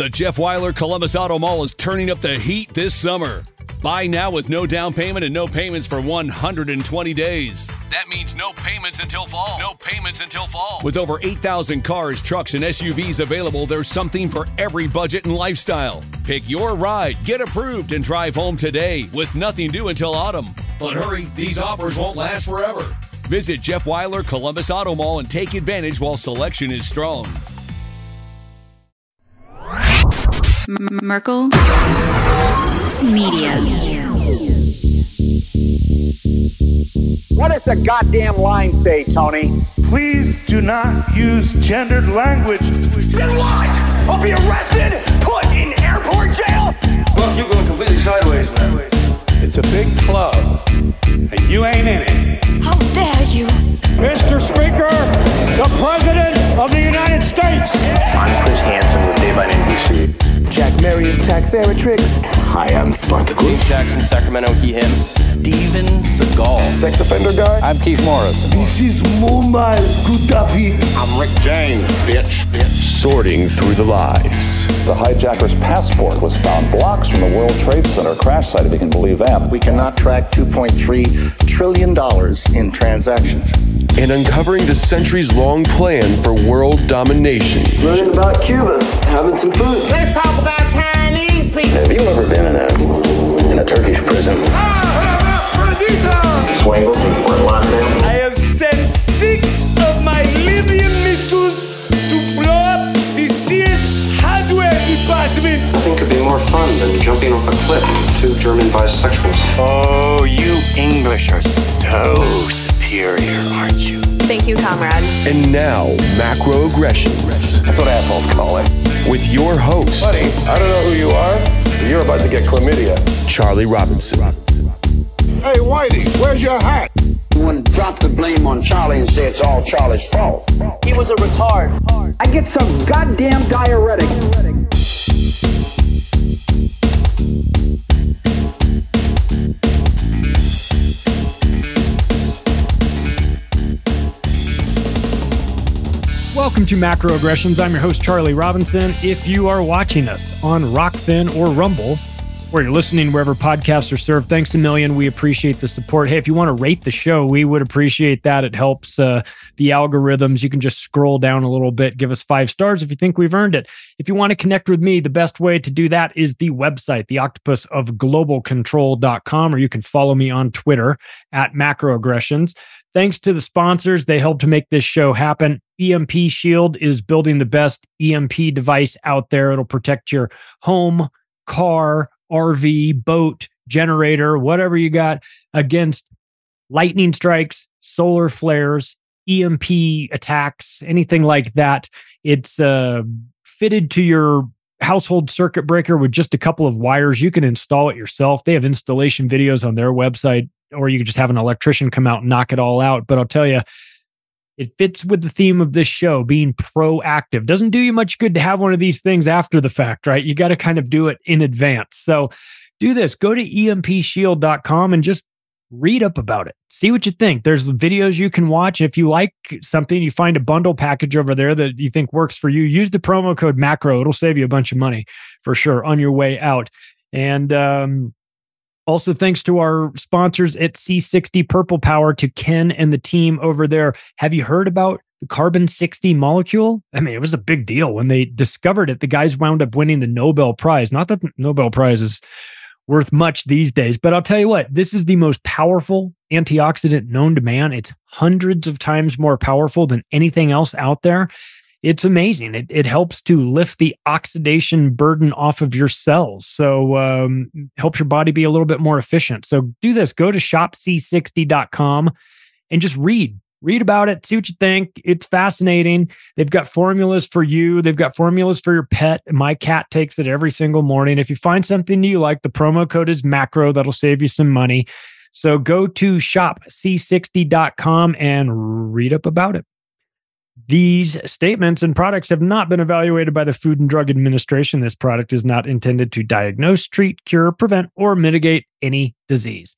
The Jeff Weiler Columbus Auto Mall is turning up the heat this summer. Buy now with no down payment and no payments for 120 days. That means no payments until fall. No payments until fall. With over 8,000 cars, trucks, and SUVs available, there's something for every budget and lifestyle. Pick your ride, get approved, and drive home today with nothing due until autumn. But hurry, these offers won't last forever. Visit Jeff Weiler Columbus Auto Mall and take advantage while selection is strong. Merkel Media. What does the goddamn line say, Tony? Please do not use gendered language. Then what? I'll be arrested, put in airport jail? Well, you're going completely sideways, man. It's a big club, and you ain't in it. How dare you? Mr. Speaker, the President of the United States. I'm Chris Hansen with Dave on NBC. Jack Marius Tac-Theratrix. Hi, I'm Spartacus. Jackson, Sacramento, he, him. Steven Seagal. Sex offender guy. I'm Keith Morris. This is Muammar Gaddafi. I'm Rick James, bitch. Sorting through the lies. The hijacker's passport was found blocks from the World Trade Center crash site, if you can believe that. We cannot track $2.3 trillion in transactions. And uncovering the centuries-long plan for world domination. Learning about Cuba, having some food. Let's talk about Chinese people. Have you ever been in a Turkish prison? Swangles in Fort Lauderdale? I have sent 6 of my Libyan missiles to blow up the Sears hardware department. Nothing could be more fun than jumping off a cliff with 2 German bisexuals. Oh, you English are so superior, aren't you? Thank you, comrade. And now, macroaggressions. That's what assholes call it. With your host, Buddy, I don't know who you are, but you're about to get chlamydia. Charlie Robinson. Hey, Whitey, where's your hat? You want to drop the blame on Charlie and say it's all Charlie's fault. He was a retard. I get some goddamn diuretic. Welcome to Macroaggressions. I'm your host, Charlie Robinson. If you are watching us on Rockfin or Rumble, or you're listening wherever podcasts are served, thanks a million. We appreciate the support. Hey, if you want to rate the show, we would appreciate that. It helps the algorithms. You can just scroll down a little bit, give us 5 stars if you think we've earned it. If you want to connect with me, the best way to do that is the website, theoctopusofglobalcontrol.com, or you can follow me on Twitter at Macroaggressions. Thanks to the sponsors, they help to make this show happen. EMP Shield is building the best EMP device out there. It'll protect your home, car, RV, boat, generator, whatever you got against lightning strikes, solar flares, EMP attacks, anything like that. It's fitted to your household circuit breaker with just a couple of wires. You can install it yourself. They have installation videos on their website, or you can just have an electrician come out and knock it all out. But I'll tell you, it fits with the theme of this show, being proactive. Doesn't do you much good to have one of these things after the fact, right? You got to kind of do it in advance. So do this. Go to empshield.com and just read up about it. See what you think. There's videos you can watch. If you like something, you find a bundle package over there that you think works for you, use the promo code MACRO. It'll save you a bunch of money for sure on your way out. And also, thanks to our sponsors at C60 Purple Power, to Ken and the team over there. Have you heard about the carbon-60 molecule? I mean, it was a big deal when they discovered it. The guys wound up winning the Nobel Prize. Not that the Nobel Prize is worth much these days, but I'll tell you what, this is the most powerful antioxidant known to man. It's hundreds of times more powerful than anything else out there. It's amazing. It helps to lift the oxidation burden off of your cells. So helps your body be a little bit more efficient. So do this. Go to shopc60.com and just read about it. See what you think. It's fascinating. They've got formulas for you. They've got formulas for your pet. My cat takes it every single morning. If you find something you like, the promo code is MACRO. That'll save you some money. So go to shopc60.com and read up about it. These statements and products have not been evaluated by the Food and Drug Administration. This product is not intended to diagnose, treat, cure, prevent, or mitigate any disease.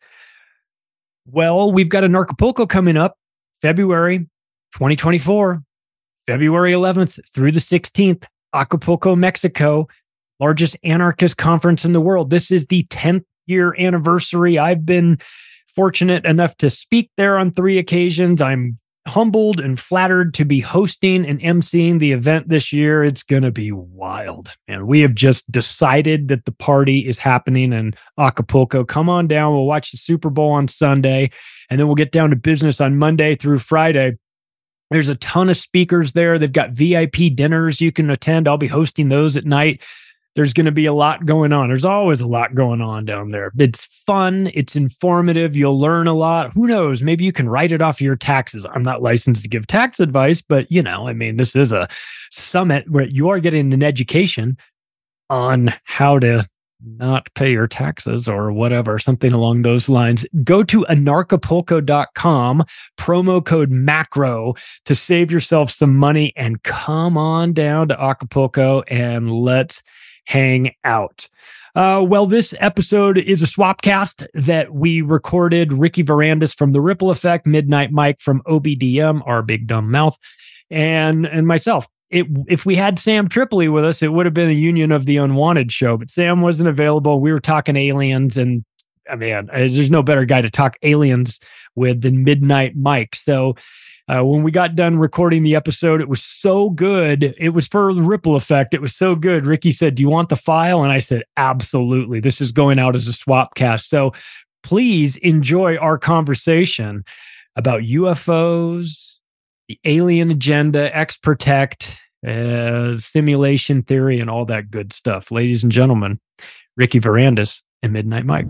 Well, we've got an Acapulco coming up, February 2024, February 11th through the 16th, Acapulco, Mexico. largest anarchist conference in the world. This is the 10th year anniversary. I've been fortunate enough to speak there on 3 occasions. I'm humbled and flattered to be hosting and emceeing the event this year. It's going to be wild. And we have just decided that the party is happening in Acapulco. Come on down. We'll watch the Super Bowl on Sunday, and then we'll get down to business on Monday through Friday. There's a ton of speakers there. They've got VIP dinners you can attend. I'll be hosting those at night. There's going to be a lot going on. There's always a lot going on down there. It's fun. It's informative. You'll learn a lot. Who knows? Maybe you can write it off your taxes. I'm not licensed to give tax advice, but this is a summit where you are getting an education on how to not pay your taxes or whatever, something along those lines. Go to anarchapulco.com, promo code MACRO to save yourself some money and come on down to Acapulco and let's hang out. Well, this episode is a swapcast that we recorded. Ricky Varandas from The Ripple Effect, Midnight Mike from OBDM, Our Big Dumb Mouth, and myself. If we had Sam Tripoli with us, it would have been a Union of the Unwanted show, but Sam wasn't available. We were talking aliens, and there's no better guy to talk aliens with than Midnight Mike. So when we got done recording the episode, it was so good. It was for The Ripple Effect. It was so good. Ricky said, "Do you want the file?" And I said, "Absolutely. This is going out as a swapcast." So please enjoy our conversation about UFOs, the alien agenda, X-Protect, simulation theory, and all that good stuff. Ladies and gentlemen, Ricky Varandas and Midnight Mike.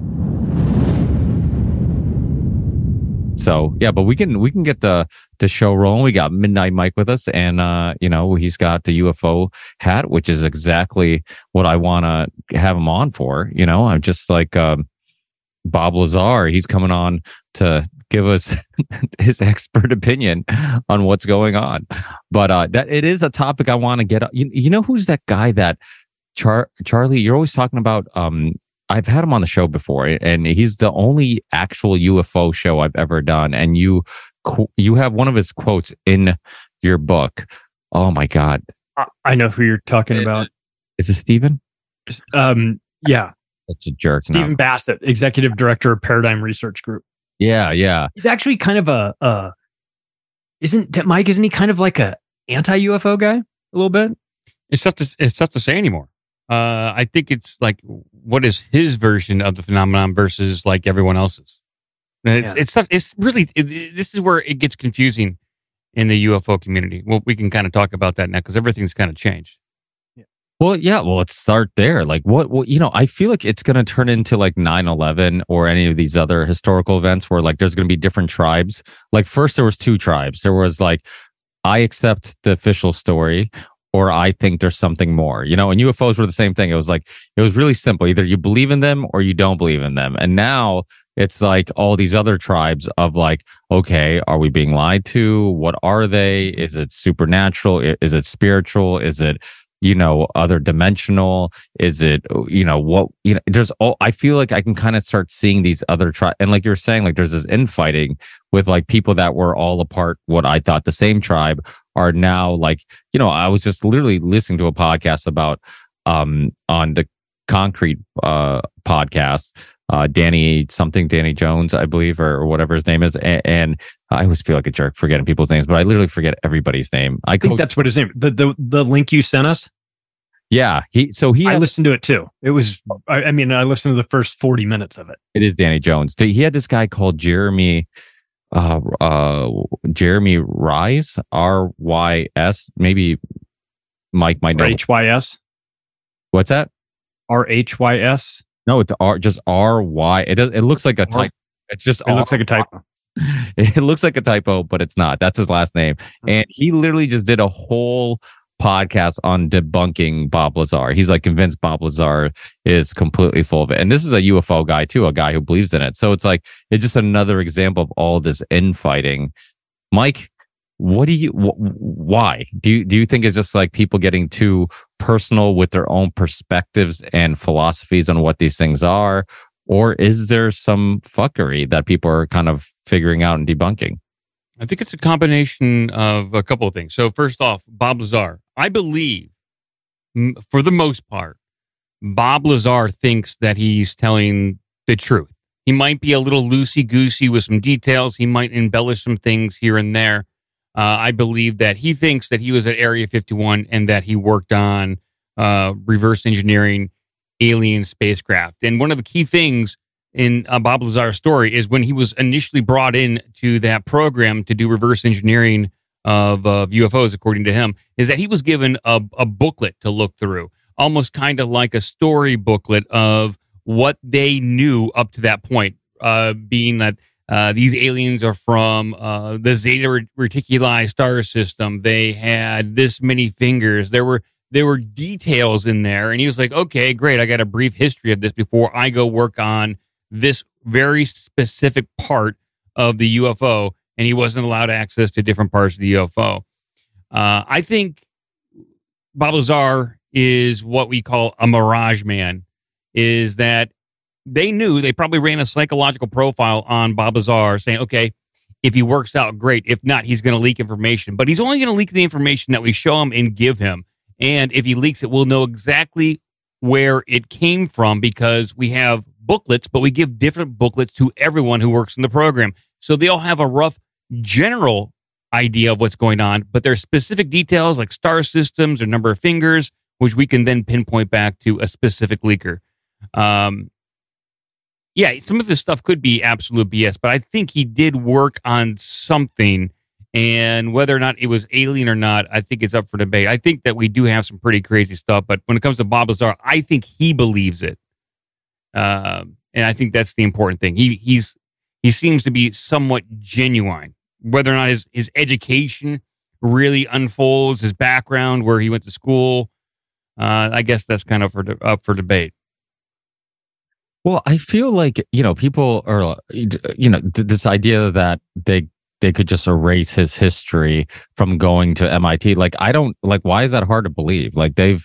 So yeah, but we can get the show rolling. We got Midnight Mike with us, and he's got the UFO hat, which is exactly what I want to have him on for. I'm just like Bob Lazar. He's coming on to give us his expert opinion on what's going on. But that it is a topic I want to get. You know who's that guy that Charlie? You're always talking about. I've had him on the show before, and he's the only actual UFO show I've ever done. And you have one of his quotes in your book. Oh my God. I know who you're talking about. Is it Stephen? Yeah. Such a jerk. Stephen Bassett, Executive Director of Paradigm Research Group. Yeah. He's actually kind of isn't he kind of like a anti-UFO guy a little bit? It's tough to say anymore. I think it's like, what is his version of the phenomenon versus like everyone else's? It's tough. It's really, this is where it gets confusing in the UFO community. Well, we can kind of talk about that now because everything's kind of changed. Well, yeah. Well, let's start there. Like I feel like it's going to turn into like 9/11 or any of these other historical events where like there's going to be different tribes. Like first there was 2 tribes. There was like, I accept the official story, or I think there's something more, and UFOs were the same thing. It was really simple. Either you believe in them or you don't believe in them. And now it's like all these other tribes of like, okay, are we being lied to? What are they? Is it supernatural? Is it spiritual? Is it, other dimensional? Is it, there's all, I feel like I can kind of start seeing these other tribes. And like you're saying, like there's this infighting with like people that were all a part, what I thought the same tribe, are now like, I was just literally listening to a podcast about, on the Concrete podcast, Danny Jones, I believe, or whatever his name is. And I always feel like a jerk forgetting people's names, but I literally forget everybody's name. I think that's what his name, the link you sent us. Yeah. I listened to it too. It was, I listened to the first 40 minutes of it. It is Danny Jones. He had this guy called Jeremy Rise, RYS. Maybe Mike might know. HYS. What's that? RHYS. No, it's just RY. It looks like a typo. It's just. It looks like a typo. It looks like a typo, but it's not. That's his last name. And he literally just did a whole podcast on debunking Bob Lazar. He's like convinced Bob Lazar is completely full of it. And this is a UFO guy too, a guy who believes in it. So it's like, it's just another example of all this infighting. Mike, why do you think it's just like people getting too personal with their own perspectives and philosophies on what these things are? Or is there some fuckery that people are kind of figuring out and debunking? I think it's a combination of a couple of things. So first off, Bob Lazar, I believe for the most part Bob Lazar thinks that he's telling the truth. He might be a little loosey-goosey with some details. He might embellish some things here and there. I believe that he thinks that he was at Area 51 and that he worked on reverse engineering alien spacecraft. And one of the key things in Bob Lazar's story is when he was initially brought in to that program to do reverse engineering of UFOs, according to him, is that he was given a booklet to look through, almost kind of like a story booklet of what they knew up to that point, being that these aliens are from the Zeta Reticuli star system. They had this many fingers. There were details in there, and he was like, "Okay, great. I got a brief history of this before I go work on this very specific part of the UFO." And he wasn't allowed access to different parts of the UFO. I think Bob Lazar is what we call a mirage man. Is that they probably ran a psychological profile on Bob Lazar saying, okay, if he works out, great. If not, he's going to leak information. But he's only going to leak the information that we show him and give him. And if he leaks it, we'll know exactly where it came from because we have booklets, but we give different booklets to everyone who works in the program. So they all have a rough general idea of what's going on, but there's specific details like star systems or number of fingers, which we can then pinpoint back to a specific leaker. Yeah, some of this stuff could be absolute BS, but I think he did work on something, and whether or not it was alien or not, I think it's up for debate. I think that we do have some pretty crazy stuff, but when it comes to Bob Lazar, I think he believes it. And I think that's the important thing. He seems to be somewhat genuine. Whether or not his education really unfolds, his background, where he went to school, I guess that's kind of up for debate. Well, I feel like, people are, this idea that they could just erase his history from going to MIT. Like, I don't, why is that hard to believe? Like, they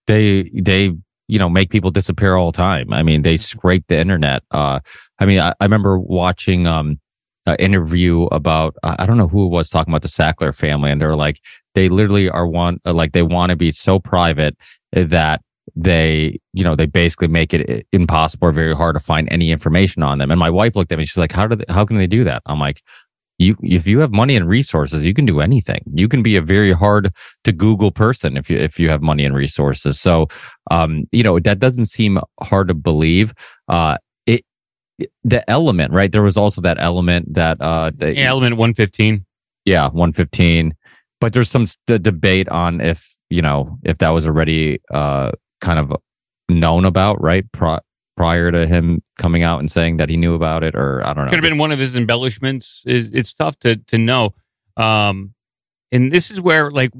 make people disappear all the time. I mean, they scrape the internet. I remember watching an interview about, I don't know who it was, talking about the Sackler family. And they're like, they literally they want to be so private that they basically make it impossible or very hard to find any information on them. And my wife looked at me, she's like, how can they do that? I'm like, if you have money and resources, you can do anything. You can be a very hard to Google person if you have money and resources. So, that doesn't seem hard to believe. The element, right? There was also that element that element 115. Yeah, 115. But there's some debate on if that was already kind of known about, right? Prior to him coming out and saying that he knew about it, or I don't know. Could have been one of his embellishments. It's tough to know. And this is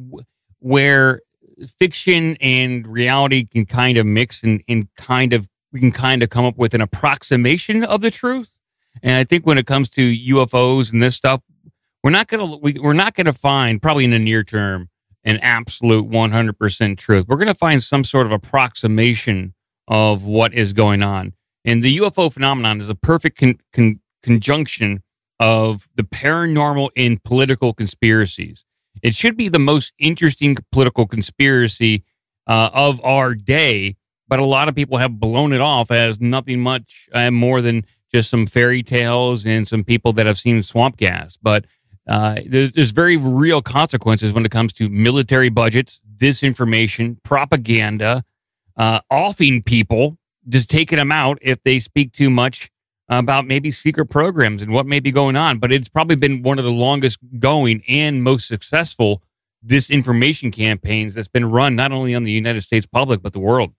where fiction and reality can kind of mix and we can kind of come up with an approximation of the truth. And I think when it comes to UFOs and this stuff, we're not gonna find, probably in the near term, an absolute 100% truth. We're going to find some sort of approximation of what is going on. And the UFO phenomenon is a perfect conjunction of the paranormal and political conspiracies. It should be the most interesting political conspiracy of our day, but a lot of people have blown it off as nothing much more than just some fairy tales and some people that have seen swamp gas. But there's very real consequences when it comes to military budgets, disinformation, propaganda, offing people, just taking them out if they speak too much about maybe secret programs and what may be going on. But it's probably been one of the longest going and most successful disinformation campaigns that's been run not only on the United States public, but the world.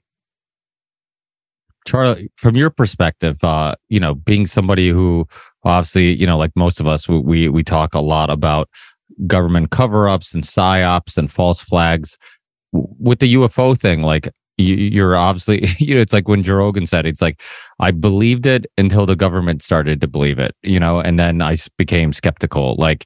Charlie, from your perspective, being somebody who obviously, like most of us, we talk a lot about government cover-ups and psyops and false flags. With the UFO thing, like you're obviously, it's like when Joe Rogan said, it's like, I believed it until the government started to believe it, and then I became skeptical. Like,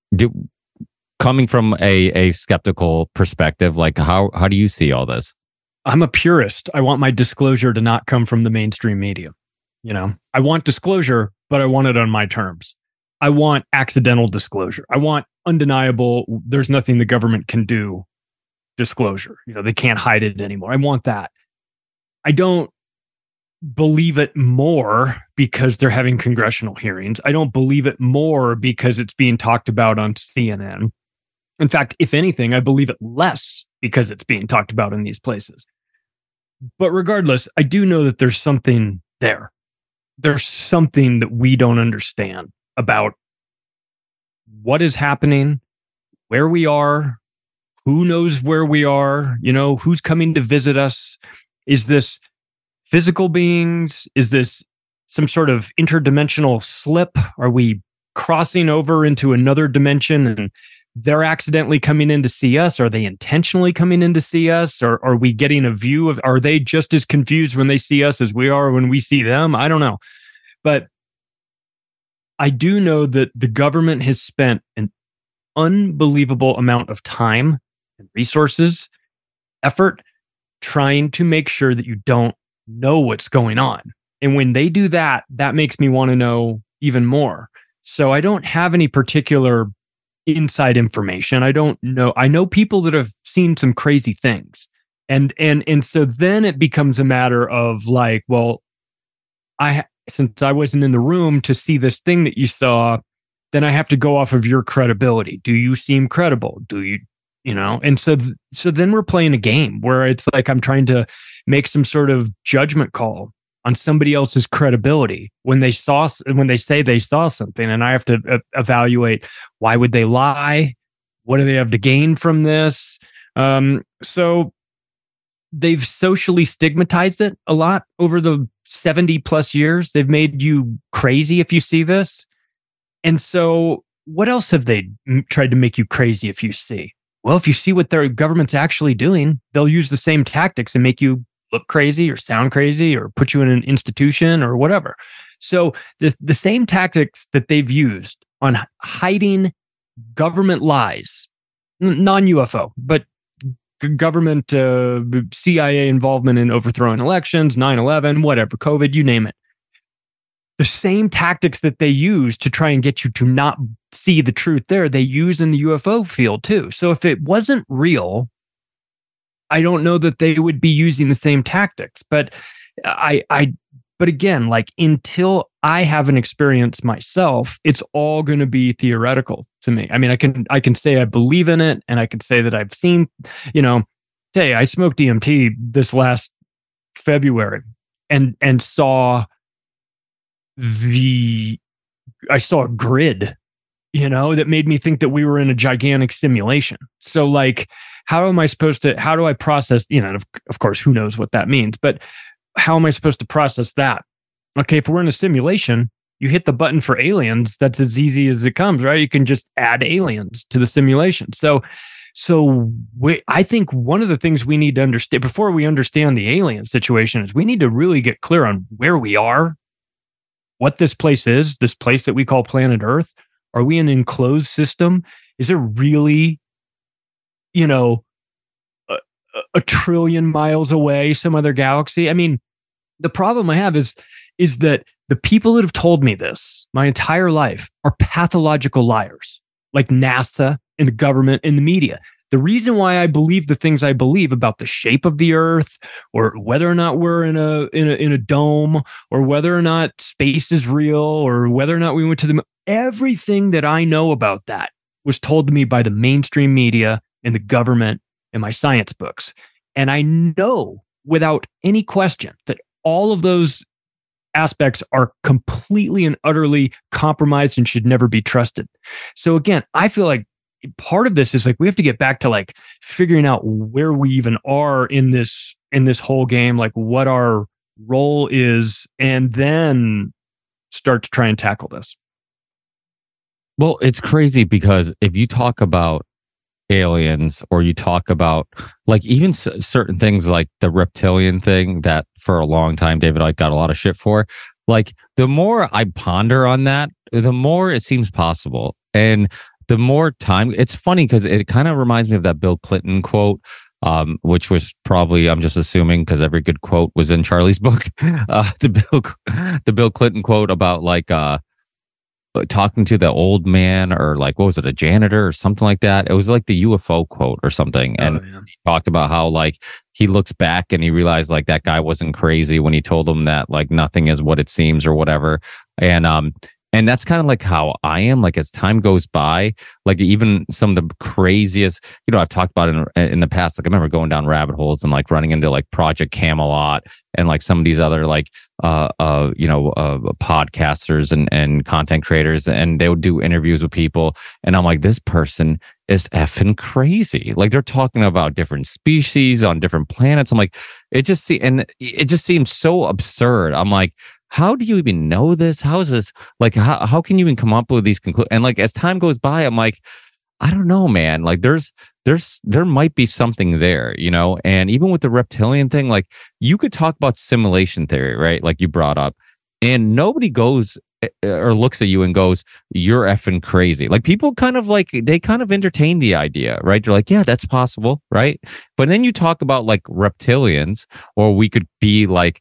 coming from a skeptical perspective, like how do you see all this? I'm a purist. I want my disclosure to not come from the mainstream media. I want disclosure, but I want it on my terms. I want accidental disclosure. I want undeniable, there's nothing the government can do disclosure. They can't hide it anymore. I want that. I don't believe it more because they're having congressional hearings. I don't believe it more because it's being talked about on CNN. In fact, if anything, I believe it less because it's being talked about in these places. But regardless, I do know that there's something there. There's something that we don't understand about what is happening, where we are, who knows where we are, who's coming to visit us. Is this physical beings? Is this some sort of interdimensional slip? Are we crossing over into another dimension and they're accidentally coming in to see us? Are they intentionally coming in to see us? Or are we getting a view of, are they just as confused when they see us as we are when we see them? I don't know. But I do know that the government has spent an unbelievable amount of time and resources, effort, trying to make sure that you don't know what's going on. And when they do that, that makes me want to know even more. So I don't have any particular inside information. I don't know. I know people that have seen some crazy things. And so then it becomes a matter of like, well, since I wasn't in the room to see this thing that you saw, then I have to go off of your credibility. Do you seem credible? Do you, and so then we're playing a game where it's like I'm trying to make some sort of judgment call on somebody else's credibility when they say they saw something, and I have to evaluate, why would they lie? What do they have to gain from this? So they've socially stigmatized it a lot over the 70 plus years. They've made you crazy if you see this. And so what else have they tried to make you crazy if you see? Well, if you see what their government's actually doing, they'll use the same tactics and make you look crazy or sound crazy or put you in an institution or whatever. So the same tactics that they've used on hiding government lies, non-UFO, but government CIA involvement in overthrowing elections, 9/11, whatever, COVID, you name it. The same tactics that they use to try and get you to not see the truth there, they use in the UFO field too. So if it wasn't real, I don't know that they would be using the same tactics. But but again, like until I have an experience myself, it's all going to be theoretical to me. I mean, I can say I believe in it, and I can say that I've seen, say I smoked DMT this last February and saw I saw a grid, that made me think that we were in a gigantic simulation. So like, how do I process, of course, who knows what that means, but how am I supposed to process that? Okay, if we're in a simulation, you hit the button for aliens, that's as easy as it comes, right? You can just add aliens to the simulation. So I think one of the things we need to understand before we understand the alien situation is we need to really get clear on where we are, what this place is, this place that we call planet Earth. Are we an enclosed system? Is it really, a trillion miles away, some other galaxy? I mean, the problem I have is that the people that have told me this my entire life are pathological liars, like NASA and the government and the media. The reason why I believe the things I believe about the shape of the Earth, or whether or not we're in a dome, or whether or not space is real, or whether or not we went to the moon, everything that I know about that was told to me by the mainstream media and the government and my science books. And I know without any question that all of those aspects are completely and utterly compromised and should never be trusted. So again, I feel like part of this is like we have to get back to like figuring out where we even are in this whole game, like what our role is, and then start to try and tackle this. Well, it's crazy because if you talk about aliens, or you talk about like even certain things like the reptilian thing that for a long time David Icke got a lot of shit for, like the more I ponder on that, the more it seems possible. And the more time, it's funny because it kind of reminds me of that Bill Clinton quote, which was probably, I'm just assuming because every good quote was in Charlie's book, the Bill Clinton quote about like, talking to the old man, or like, what was it, a janitor or something like that? It was like the UFO quote or something. And he talked about how like he looks back and he realized like that guy wasn't crazy when he told him that like nothing is what it seems or whatever. And that's kind of like how I am. Like as time goes by, like even some of the craziest, I've talked about in the past. Like I remember going down rabbit holes and like running into like Project Camelot and like some of these other like podcasters and content creators, and they would do interviews with people, and I'm like, this person is effing crazy. Like they're talking about different species on different planets. I'm like, it just seems so absurd. I'm like, how do you even know this? How is this like, how can you even come up with these conclusions? And like, as time goes by, I'm like, I don't know, man. Like there might be something there, and even with the reptilian thing, like you could talk about simulation theory, right? Like you brought up, and nobody goes or looks at you and goes, you're effing crazy. Like people kind of like, they kind of entertain the idea, right? They're like, yeah, that's possible. Right. But then you talk about like reptilians, or we could be like,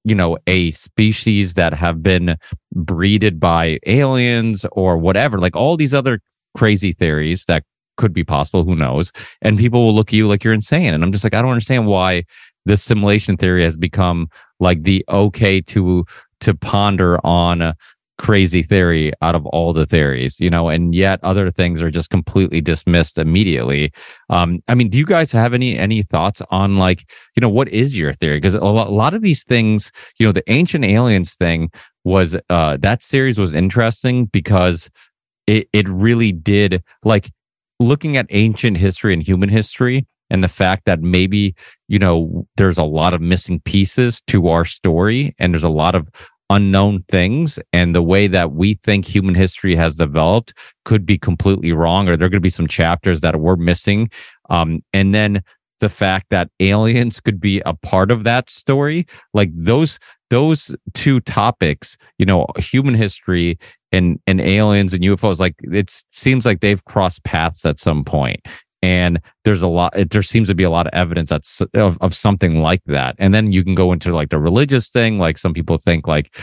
a species that have been breeded by aliens or whatever, like all these other crazy theories that could be possible. Who knows? And people will look at you like you're insane. And I'm just like, I don't understand why this simulation theory has become like the okay to ponder on crazy theory out of all the theories, and yet other things are just completely dismissed immediately. I mean, do you guys have any thoughts on like, what is your theory? Because a lot of these things, the Ancient Aliens thing was, that series was interesting because it really did, like, looking at ancient history and human history, and the fact that maybe, there's a lot of missing pieces to our story, and there's a lot of unknown things, and the way that we think human history has developed could be completely wrong, or there could be some chapters that we're missing. And then the fact that aliens could be a part of that story, like those two topics, human history and aliens and UFOs, like it seems like they've crossed paths at some point. And there seems to be a lot of evidence of something like that. And then you can go into like the religious thing. Like some people think like,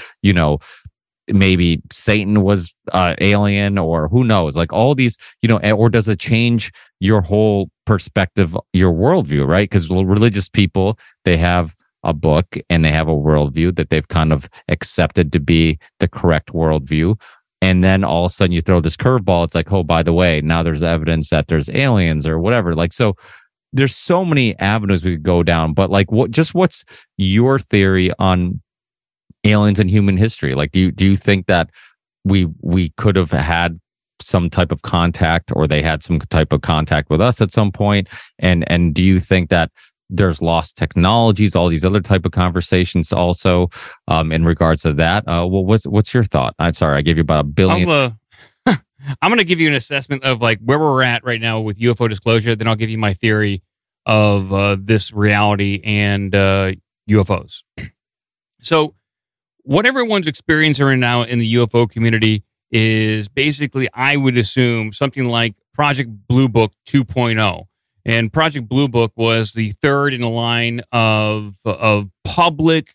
maybe Satan was alien, or who knows, like all these, or does it change your whole perspective, your worldview, right? Because religious people, they have a book and they have a worldview that they've kind of accepted to be the correct worldview. And then all of a sudden you throw this curveball. It's like, oh, by the way, now there's evidence that there's aliens or whatever. Like, so there's so many avenues we could go down, but like, what's your theory on aliens and human history? Like, do you think that we could have had some type of contact, or they had some type of contact with us at some point? And do you think that there's lost technologies, all these other type of conversations also, in regards to that? Well, what's your thought? I'm sorry, I gave you about $1 billion. I'm going to give you an assessment of like where we're at right now with UFO disclosure. Then I'll give you my theory of this reality and UFOs. So what everyone's experiencing right now in the UFO community is basically, I would assume, something like Project Blue Book 2.0. And Project Blue Book was the third in a line of public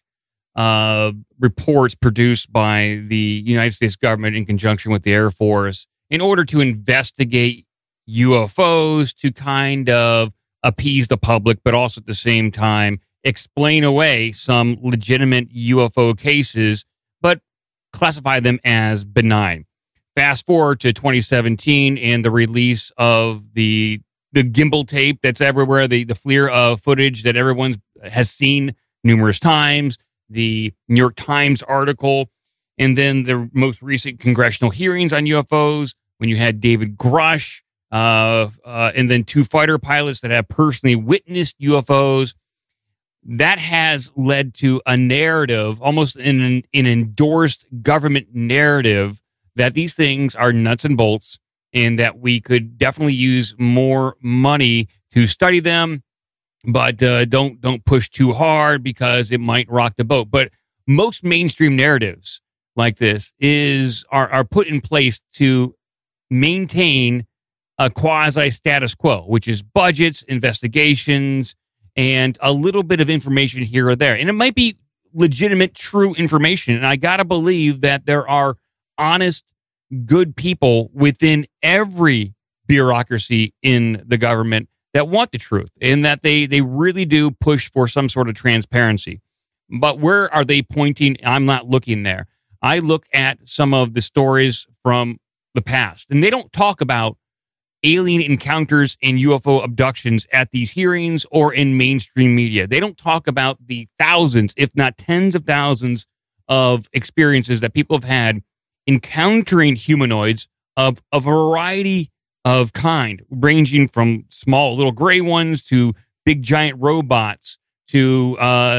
reports produced by the United States government in conjunction with the Air Force in order to investigate UFOs, to kind of appease the public, but also at the same time explain away some legitimate UFO cases, but classify them as benign. Fast forward to 2017 and the release of the gimbal tape that's everywhere, the FLIR footage that everyone has seen numerous times, the New York Times article, and then the most recent congressional hearings on UFOs when you had David Grush, and then 2 fighter pilots that have personally witnessed UFOs. That has led to a narrative, almost an endorsed government narrative, that these things are nuts and bolts, and that we could definitely use more money to study them, but don't push too hard because it might rock the boat. But most mainstream narratives like this are put in place to maintain a quasi status quo, which is budgets, investigations, and a little bit of information here or there. And it might be legitimate, true information. And I got to believe that there are honest good people within every bureaucracy in the government that want the truth and that they really do push for some sort of transparency. But where are they pointing? I'm not looking there. I look at some of the stories from the past, and they don't talk about alien encounters and UFO abductions at these hearings or in mainstream media. They don't talk about the thousands, if not tens of thousands of experiences that people have had encountering humanoids of a variety of kind, ranging from small little gray ones to big giant robots to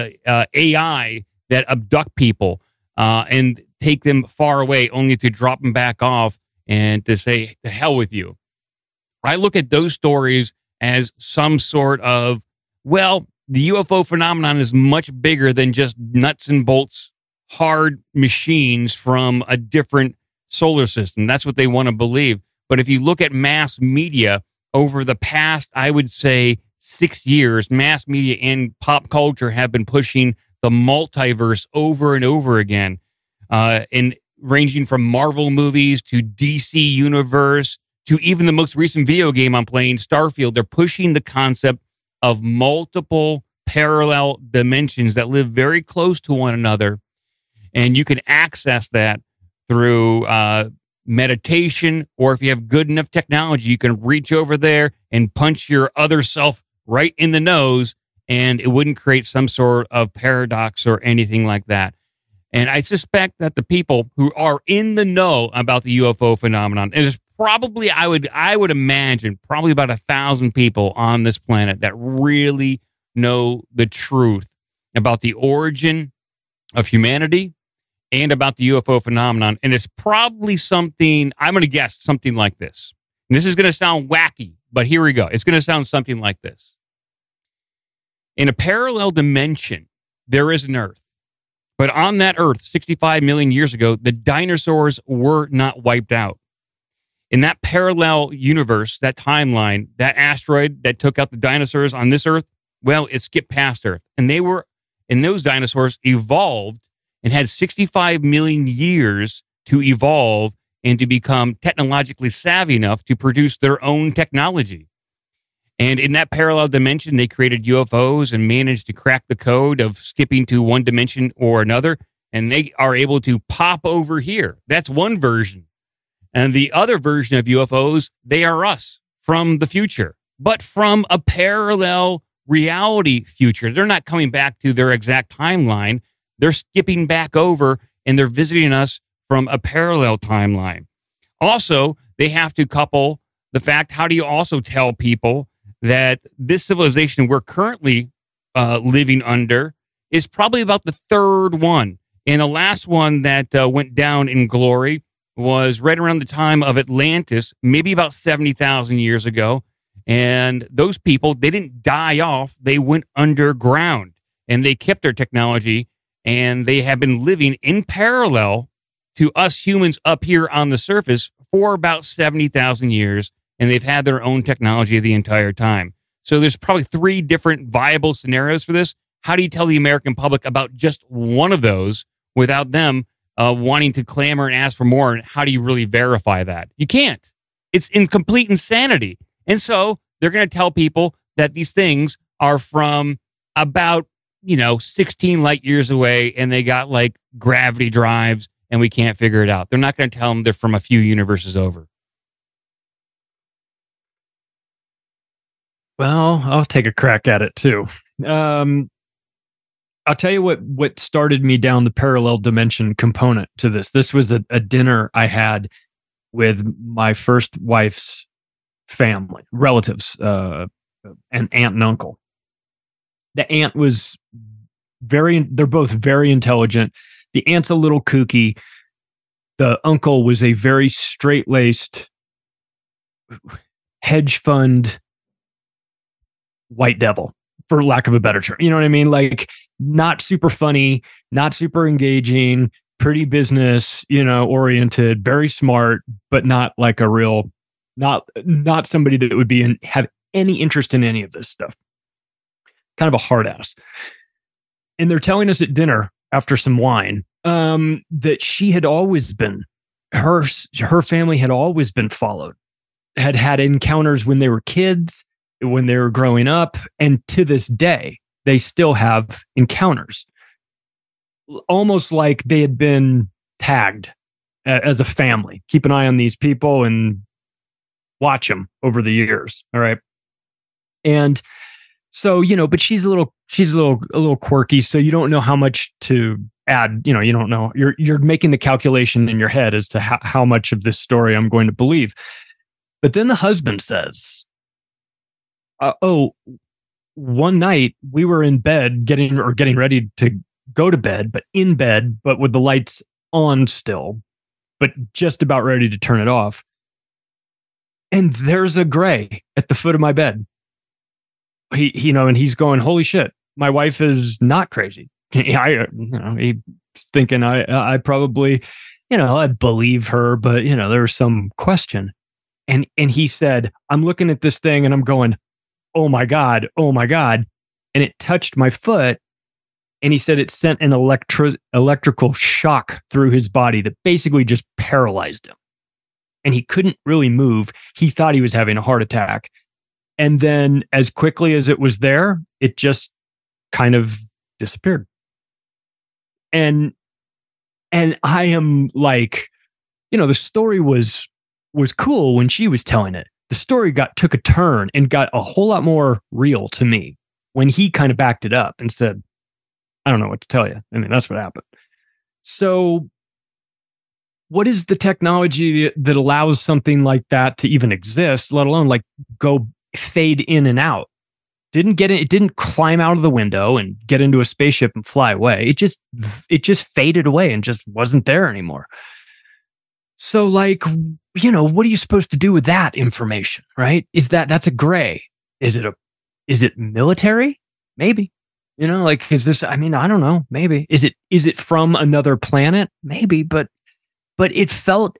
AI that abduct people and take them far away only to drop them back off and to say, the hell with you. I look at those stories as some sort of, well, the UFO phenomenon is much bigger than just nuts and bolts, hard machines from a different solar system. That's what they want to believe. But if you look at mass media over the past, I would say 6 years, mass media and pop culture have been pushing the multiverse over and over again, and ranging from Marvel movies to DC Universe to even the most recent video game I'm playing, Starfield. They're pushing the concept of multiple parallel dimensions that live very close to one another. And you can access that through meditation, or if you have good enough technology, you can reach over there and punch your other self right in the nose, and it wouldn't create some sort of paradox or anything like that. And I suspect that the people who are in the know about the UFO phenomenon, and it's probably, I would imagine, probably about 1,000 people on this planet that really know the truth about the origin of humanity and about the UFO phenomenon. And it's probably something, I'm going to guess, something like this. And this is going to sound wacky, but here we go. It's going to sound something like this. In a parallel dimension, there is an Earth. But on that Earth, 65 million years ago, the dinosaurs were not wiped out. In that parallel universe, that timeline, that asteroid that took out the dinosaurs on this Earth, well, it skipped past Earth. And those dinosaurs evolved and had 65 million years to evolve and to become technologically savvy enough to produce their own technology. And in that parallel dimension, they created UFOs and managed to crack the code of skipping to one dimension or another. And they are able to pop over here. That's one version. And the other version of UFOs, they are us from the future, but from a parallel reality future. They're not coming back to their exact timeline. They're skipping back over and they're visiting us from a parallel timeline. Also, they have to couple the fact, how do you also tell people that this civilization we're currently living under is probably about the third one. And the last one that went down in glory was right around the time of Atlantis, maybe about 70,000 years ago. And those people, they didn't die off. They went underground and they kept their technology, and they have been living in parallel to us humans up here on the surface for about 70,000 years. And they've had their own technology the entire time. So there's probably 3 different viable scenarios for this. How do you tell the American public about just one of those without them wanting to clamor and ask for more? And how do you really verify that? You can't. It's in complete insanity. And so they're going to tell people that these things are from about, 16 light years away, and they got like gravity drives and we can't figure it out. They're not going to tell them they're from a few universes over. Well, I'll take a crack at it too. I'll tell you what started me down the parallel dimension component to this. This was a dinner I had with my first wife's family, relatives, an aunt and uncle. The aunt was they're both very intelligent. The aunt's a little kooky. The uncle was a very straight-laced hedge fund white devil, for lack of a better term. You know what I mean? Like, not super funny, not super engaging, pretty business, oriented, very smart, but not like a real, not somebody that would be have any interest in any of this stuff. Kind of a hard ass. And they're telling us at dinner after some wine that she had always been her family had always been followed, had encounters when they were kids, when they were growing up, and to this day, they still have encounters. Almost like they had been tagged as a family. Keep an eye on these people and watch them over the years. All right. And so, but she's a little quirky. So you don't know how much to add. You don't know. You're making the calculation in your head as to how much of this story I'm going to believe. But then the husband says, one night we were in bed getting ready to go to bed, but in bed, but with the lights on still, but just about ready to turn it off. And there's a gray at the foot of my bed. And he's going, holy shit, my wife is not crazy. He's thinking I probably, I believe her, but there was some question. And he said, I'm looking at this thing and I'm going, oh my God. And it touched my foot. And he said it sent an electrical shock through his body that basically just paralyzed him. And he couldn't really move. He thought he was having a heart attack. And then as quickly as it was there, it just kind of disappeared. And I am like, the story was cool when she was telling it. The story took a turn and got a whole lot more real to me when he kind of backed it up and said, I don't know what to tell you. I mean, that's what happened. So what is the technology that allows something like that to even exist, let alone like go fade in and out? It didn't climb out of the window and get into a spaceship and fly away. It just faded away and just wasn't there anymore. So like, what are you supposed to do with that information, right? That's a gray. Is it military? Maybe. Is this, I don't know, maybe. Is it from another planet? Maybe, but it felt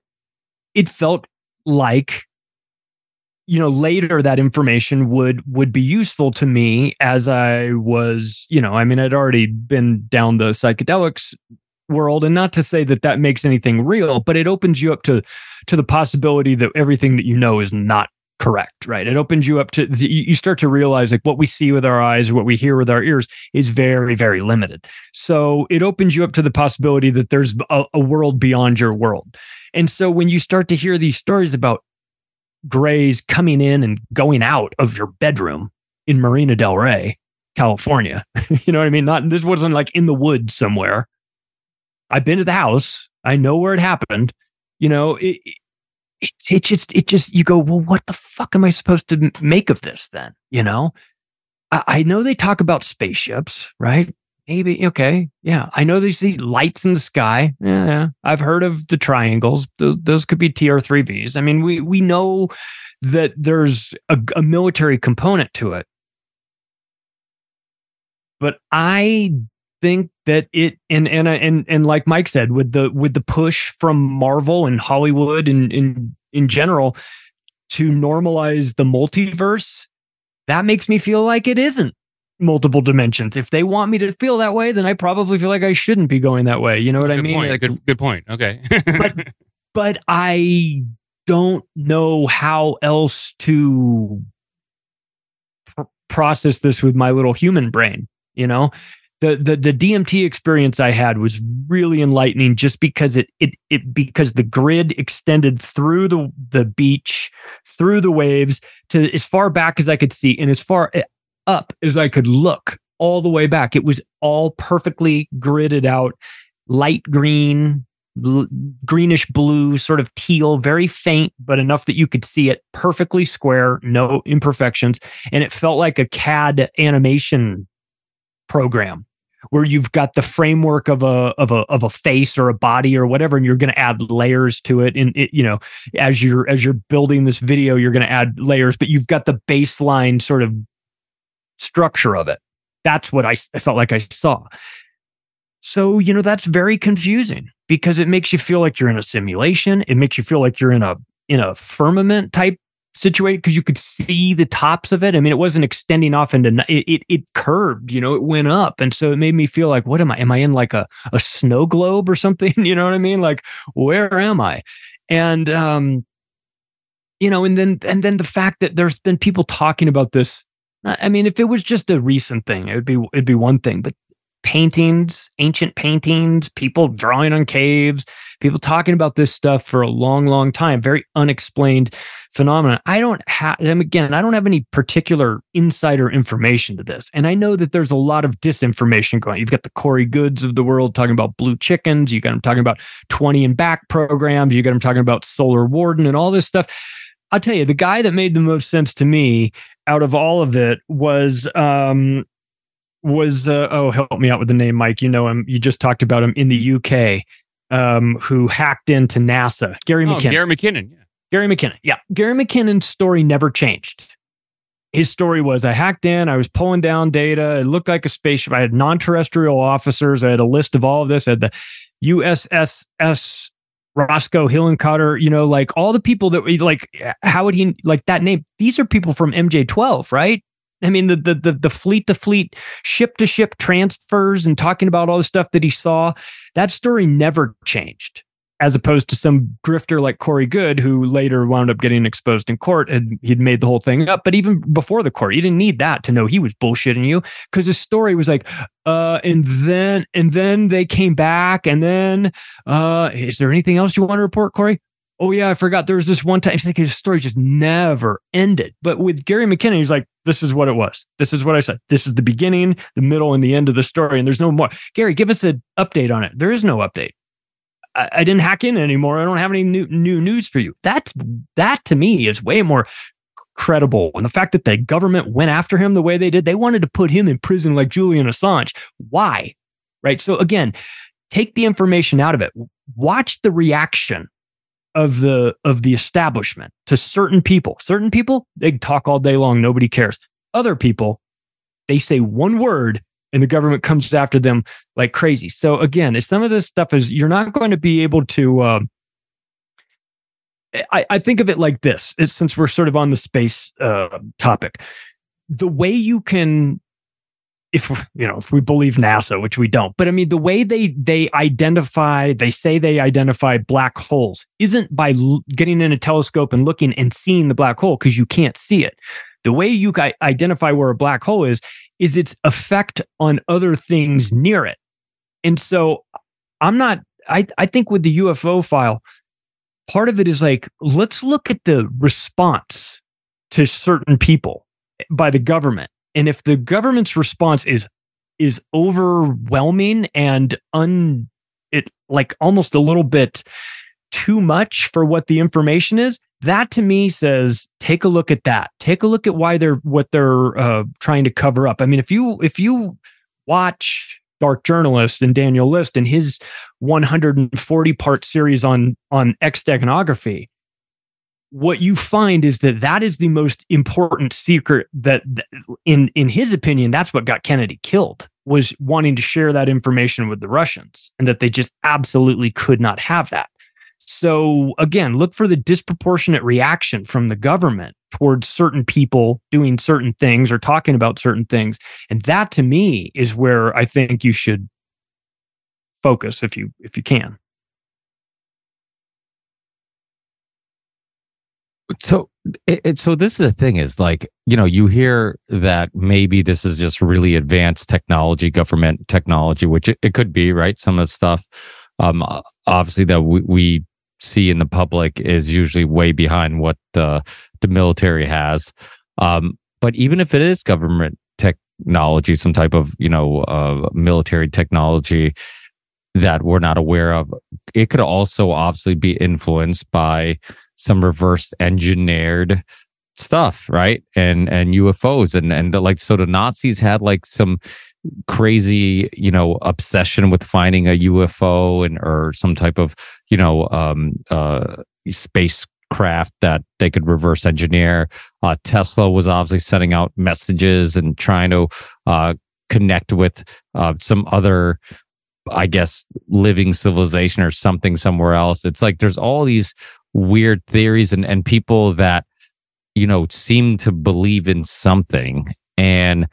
like, later that information would be useful to me as I was, I'd already been down the psychedelics world, and not to say that makes anything real, but it opens you up to the possibility that everything that is not correct, right? It opens you up to, you start to realize like what we see with our eyes or what we hear with our ears is very, very limited. So it opens you up to the possibility that there's a world beyond your world. And so when you start to hear these stories about grays coming in and going out of your bedroom in Marina del Rey, California, you know what I mean? This wasn't like in the woods somewhere. I've been to the house. I know where it happened. It just, you go, well, what the fuck am I supposed to make of this then? I know they talk about spaceships, right? Maybe. Okay. Yeah. I know they see lights in the sky. Yeah. I've heard of the triangles. Those could be TR-3Bs. I mean, we know that there's a military component to it, but I think that it, and like Mike said, with the push from Marvel and Hollywood and in general to normalize the multiverse, that makes me feel like it isn't multiple dimensions. If they want me to feel that way, then I probably feel like I shouldn't be going that way. You know what I mean? Like, good point. Okay. but I don't know how else to process this with my little human brain. The DMT experience I had was really enlightening just because because the grid extended through the beach, through the waves to as far back as I could see and as far up as I could look all the way back. It was all perfectly gridded out, light green, greenish blue, sort of teal, very faint, but enough that you could see it, perfectly square, no imperfections. And it felt like a CAD animation program where you've got the framework of a face or a body or whatever, and you're going to add layers to it. And it, as you're building this video, you're going to add layers, but you've got the baseline sort of structure of it. That's what I felt like I saw. So, that's very confusing because it makes you feel like you're in a simulation. It makes you feel like you're in a firmament type situation because you could see the tops of it. I mean, it wasn't extending off into it curved, it went up. And so it made me feel like, what am I? Am I in like a snow globe or something? You know what I mean? Like, where am I? And, you know, and then the fact that there's been people talking about this. I mean, if it was just a recent thing, it'd be one thing, but paintings, ancient paintings, people drawing on caves, people talking about this stuff for a long, long time, very unexplained phenomenon. I don't have any particular insider information to this. And I know that there's a lot of disinformation going on. You've got the Corey Goods of the world talking about blue chickens. You got them talking about 20 and back programs. You got them talking about Solar Warden and all this stuff. I'll tell you, the guy that made the most sense to me out of all of it was help me out with the name, Mike. You know him. You just talked about him in the UK, who hacked into NASA. Gary McKinnon. Gary McKinnon. Yeah. Gary McKinnon. Yeah. Gary McKinnon's story never changed. His story was, I hacked in, I was pulling down data. It looked like a spaceship. I had non-terrestrial officers. I had a list of all of this. I had the USS Roscoe Hillenkotter, you know, like all the people that we like, how would he like that name? These are people from MJ-12, right? I mean, the fleet to fleet, ship to ship transfers and talking about all the stuff that he saw. That story never changed, as opposed to some grifter like Corey Good, who later wound up getting exposed in court, and he'd made the whole thing up. But even before the court, you didn't need that to know he was bullshitting you, because his story was like, and then they came back, and then is there anything else you want to report, Corey? Oh yeah, I forgot. There was this one time. It's like his story just never ended. But with Gary McKinnon, he's like, this is what it was. This is what I said. This is the beginning, the middle, and the end of the story. And there's no more. Gary, give us an update on it. There is no update. I didn't hack in anymore. I don't have any new news for you. That to me is way more credible. And the fact that the government went after him the way they did, they wanted to put him in prison like Julian Assange. Why? Right. So again, take the information out of it. Watch the reaction of the establishment to certain people. Certain people, they talk all day long. Nobody cares. Other people, they say one word and the government comes after them like crazy. So again, some of this stuff is, you're not going to be able to, I think of it like this. It's, since we're sort of on the space topic, the way you can, if we believe NASA, which we don't, but I mean, the way they say they identify black holes isn't by getting in a telescope and looking and seeing the black hole, because you can't see it. The way you identify where a black hole is its effect on other things near it. And so I think with the UFO file, part of it is like, let's look at the response to certain people by the government. And if the government's response is overwhelming and like almost a little bit too much for what the information is, that to me says, take a look at that. Take a look at what they're trying to cover up. I mean, if you watch Dark Journalist and Daniel List and his 140-part series on X-steganography, what you find is that is the most important secret that in his opinion, that's what got Kennedy killed, was wanting to share that information with the Russians, and that they just absolutely could not have that. So again, look for the disproportionate reaction from the government towards certain people doing certain things or talking about certain things. And that to me is where I think you should focus if you can. So this is the thing, is like, you hear that maybe this is just really advanced technology, government technology, which it could be, right? Some of the stuff, obviously, that we see in the public is usually way behind what the military has. But even if it is government technology, some type of, military technology that we're not aware of, it could also obviously be influenced by some reverse engineered stuff, right? And UFOs and so the Nazis had like some crazy, obsession with finding a UFO or some type of, spacecraft that they could reverse engineer. Tesla was obviously sending out messages and trying to connect with some other, I guess, living civilization or something somewhere else. It's like there's all these weird theories and people that, seem to believe in something. And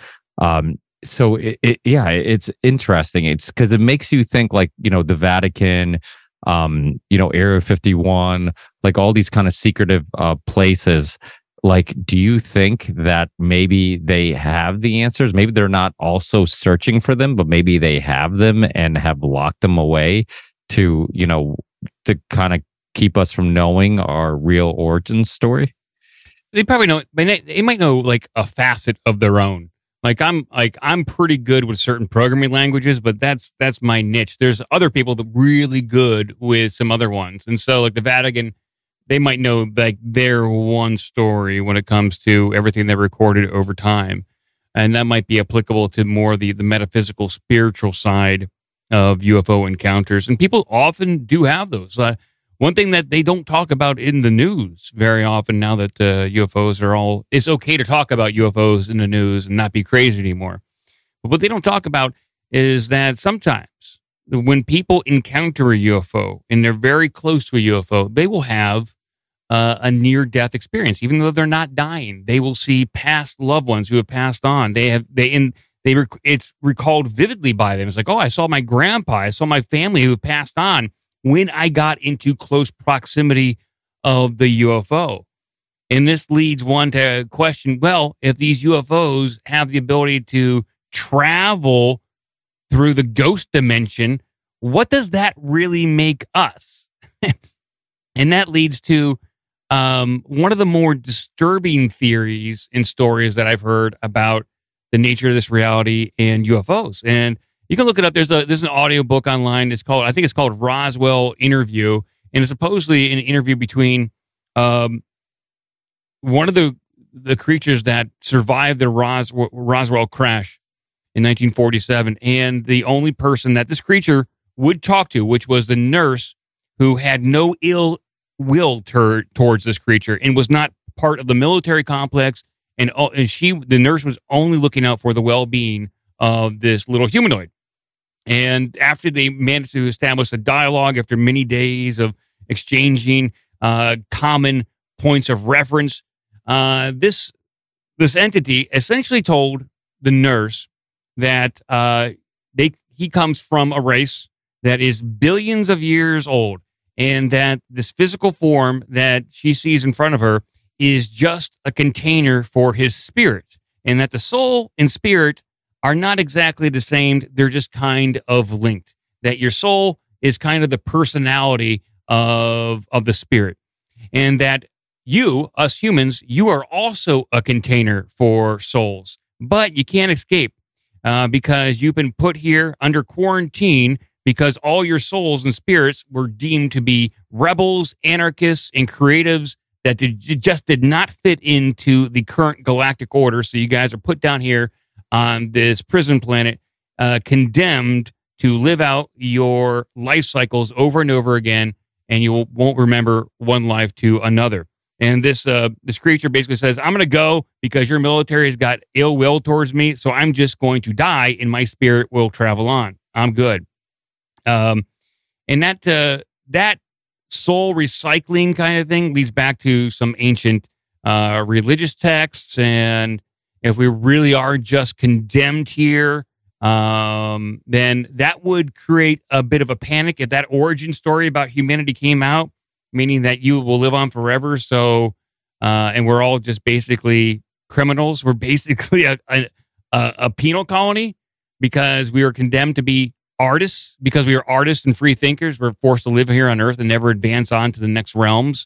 so it's interesting. It's because it makes you think like, the Vatican, Area 51, like all these kind of secretive places. Like, do you think that maybe they have the answers? Maybe they're not also searching for them, but maybe they have them and have locked them away to kind of keep us from knowing our real origin story? They probably know. They might know like a facet of their own. I'm pretty good with certain programming languages, but that's my niche. There's other people that are really good with some other ones, and so like the Vatican, they might know like their one story when it comes to everything they recorded over time, and that might be applicable to more the metaphysical, spiritual side of UFO encounters. And people often do have those. One thing that they don't talk about in the news very often now that UFOs are all, it's okay to talk about UFOs in the news and not be crazy anymore. But what they don't talk about is that sometimes when people encounter a UFO and they're very close to a UFO, they will have a near-death experience. Even though they're not dying, they will see past loved ones who have passed on. It's recalled vividly by them. It's like, oh, I saw my grandpa, I saw my family who have passed on when I got into close proximity of the UFO. And this leads one to question, well, if these UFOs have the ability to travel through the ghost dimension, what does that really make us? And that leads to one of the more disturbing theories and stories that I've heard about the nature of this reality and UFOs. And you can look it up. There's an audio book online. I think it's called Roswell Interview, and it's supposedly an interview between one of the creatures that survived the Roswell crash in 1947, and the only person that this creature would talk to, which was the nurse who had no ill will towards this creature and was not part of the military complex, and the nurse was only looking out for the well-being of this little humanoid. And after they managed to establish a dialogue after many days of exchanging common points of reference, this entity essentially told the nurse that he comes from a race that is billions of years old, and that this physical form that she sees in front of her is just a container for his spirit, and that the soul and spirit are not exactly the same. They're just kind of linked. That your soul is kind of the personality of the spirit. And that you, us humans, you are also a container for souls. But you can't escape because you've been put here under quarantine because all your souls and spirits were deemed to be rebels, anarchists, and creatives that just did not fit into the current galactic order. So you guys are put down here on this prison planet, condemned to live out your life cycles over and over again, and you won't remember one life to another. And this creature basically says, I'm going to go because your military has got ill will towards me, so I'm just going to die, and my spirit will travel on. I'm good. And that soul recycling kind of thing leads back to some ancient religious texts, and if we really are just condemned here, then that would create a bit of a panic if that origin story about humanity came out, meaning that you will live on forever. So, and we're all just basically criminals. We're basically a penal colony because we were condemned to be artists, because we are artists and free thinkers. We're forced to live here on Earth and never advance on to the next realms.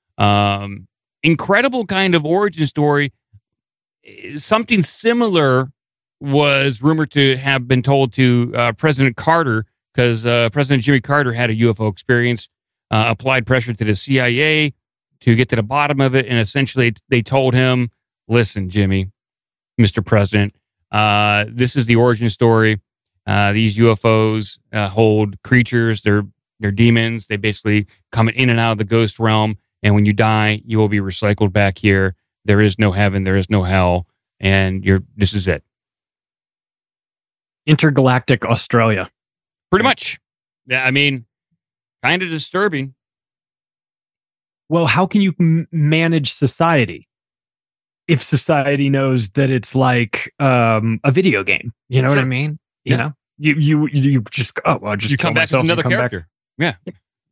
Incredible kind of origin story. Something similar was rumored to have been told to President Carter, because President Jimmy Carter had a UFO experience, applied pressure to the CIA to get to the bottom of it, and essentially they told him, listen, Jimmy, Mr. President, this is the origin story. These UFOs hold creatures, they're demons. They basically come in and out of the ghost realm, and when you die, you will be recycled back here. There is no heaven, there is no hell, and this is it. Intergalactic Australia. Pretty much. Yeah, I mean, kind of disturbing. Well, how can you manage society if society knows that it's like a video game? You know what I mean? You know, you just you come back as another character. Yeah.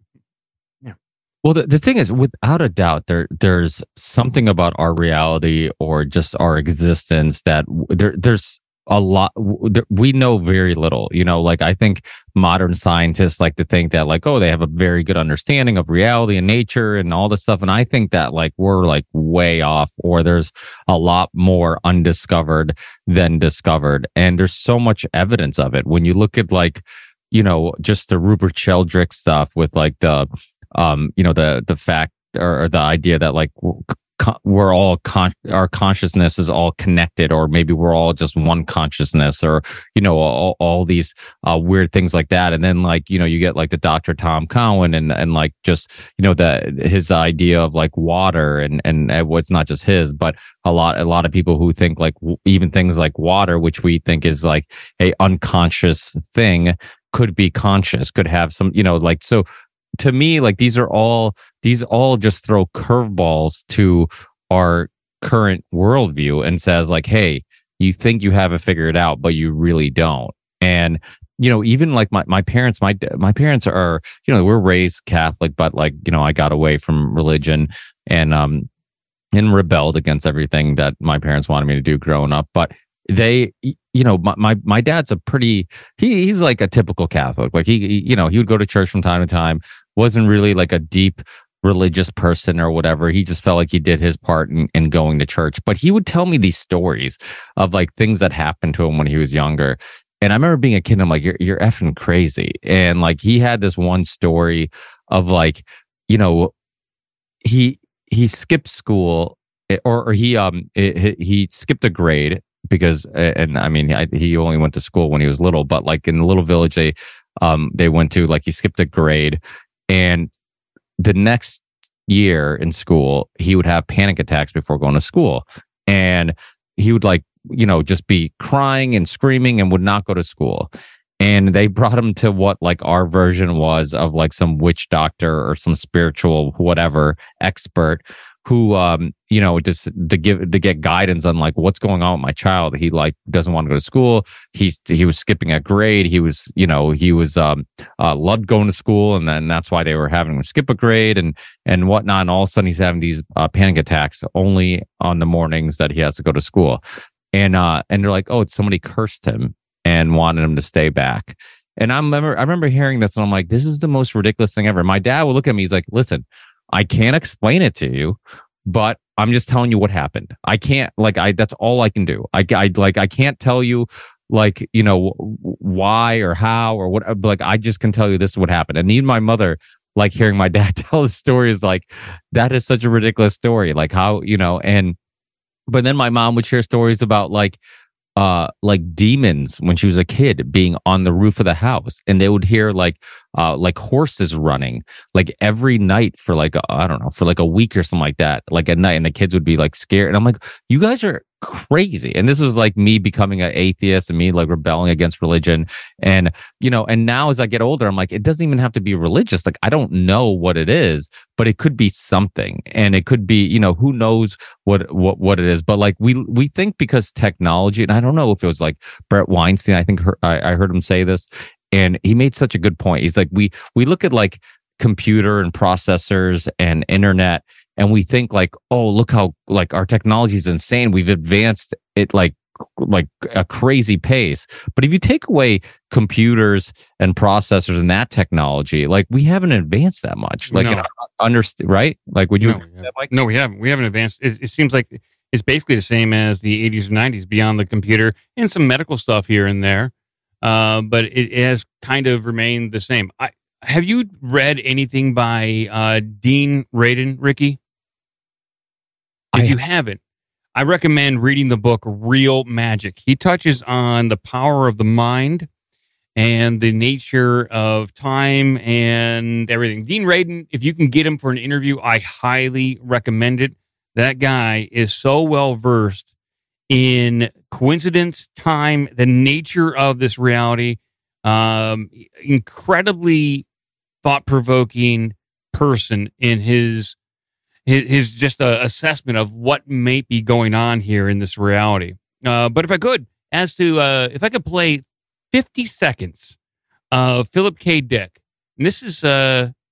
Well, the thing is, without a doubt, there's something about our reality or just our existence that there's a lot we know very little. You know, like I think modern scientists like to think that like, oh, they have a very good understanding of reality and nature and all this stuff, and I think that like we're like way off, or there's a lot more undiscovered than discovered, and there's so much evidence of it when you look at like, you know, just the Rupert Sheldrake stuff with like the you know, the fact or the idea that like we're all our consciousness is all connected, or maybe we're all just one consciousness, or, you know, all these weird things like that. And then like, you know, you get like the Dr. Tom Cowan and like just, you know, his idea of like water and it's not just his, but a lot of people who think like even things like water, which we think is like a unconscious thing, could be conscious, could have some, you know, like, so to me, like these all just throw curveballs to our current worldview and says like, hey, you think you have it figured out, but you really don't. And, you know, even like my parents, my parents are, you know, we're raised Catholic, but like, you know, I got away from religion and rebelled against everything that my parents wanted me to do growing up. But they, you know, my dad's a pretty, he's like a typical Catholic. Like he, you know, he would go to church from time to time, wasn't really like a deep religious person or whatever. He just felt like he did his part in going to church. But he would tell me these stories of like things that happened to him when he was younger. And I remember being a kid, and I'm like, you're effing crazy. And like, he had this one story of like, you know, he skipped school or he skipped a grade because, and I mean, he only went to school when he was little, but like in the little village they went to, like he skipped a grade, and the next year in school, he would have panic attacks before going to school. And he would like, you know, just be crying and screaming and would not go to school. And they brought him to what like our version was of like some witch doctor or some spiritual whatever expert who, you know, just to get guidance on like what's going on with my child. He like doesn't want to go to school. He was skipping a grade. He was, you know, loved going to school, and then that's why they were having him skip a grade and whatnot. And all of a sudden he's having these panic attacks only on the mornings that he has to go to school. And they're like, oh, somebody cursed him and wanted him to stay back. And I remember hearing this, and I'm like, this is the most ridiculous thing ever. My dad would look at me. He's like, listen, I can't explain it to you, but I'm just telling you what happened. I can't, like, that's all I can do. I can't tell you, like, you know, why or how or what, but like, I just can tell you this is what happened. And even my mother, like hearing my dad tell the story is like, that is such a ridiculous story. Like how, you know, but then my mom would share stories about like demons when she was a kid being on the roof of the house, and they would hear like horses running like every night for like, I don't know, for like a week or something like that, like at night, and the kids would be like scared. And I'm like, you guys are crazy. And this was like me becoming an atheist and me like rebelling against religion. And, you know, and now as I get older, I'm like, it doesn't even have to be religious. Like, I don't know what it is, but it could be something. And it could be, you know, who knows what it is. But like we think because technology, and I don't know if it was like Brett Weinstein, I think I heard him say this, and he made such a good point. He's like, we look at like computer and processors and internet, and we think like, oh, look how like our technology is insane. We've advanced it like a crazy pace. But if you take away computers and processors and that technology, like we haven't advanced that much. Like, no. Right? Like, would you? No, we haven't. We haven't advanced. It seems like it's basically the same as the 80s or 90s beyond the computer and some medical stuff here and there. But it has kind of remained the same. Have you read anything by Dean Radin, Ricky? If you haven't, I recommend reading the book Real Magic. He touches on the power of the mind and the nature of time and everything. Dean Radin, if you can get him for an interview, I highly recommend it. That guy is so well versed in coincidence, time, the nature of this reality. Incredibly thought-provoking person in his just assessment of what may be going on here in this reality. But if I could, if I could play 50 seconds of Philip K. Dick, and this is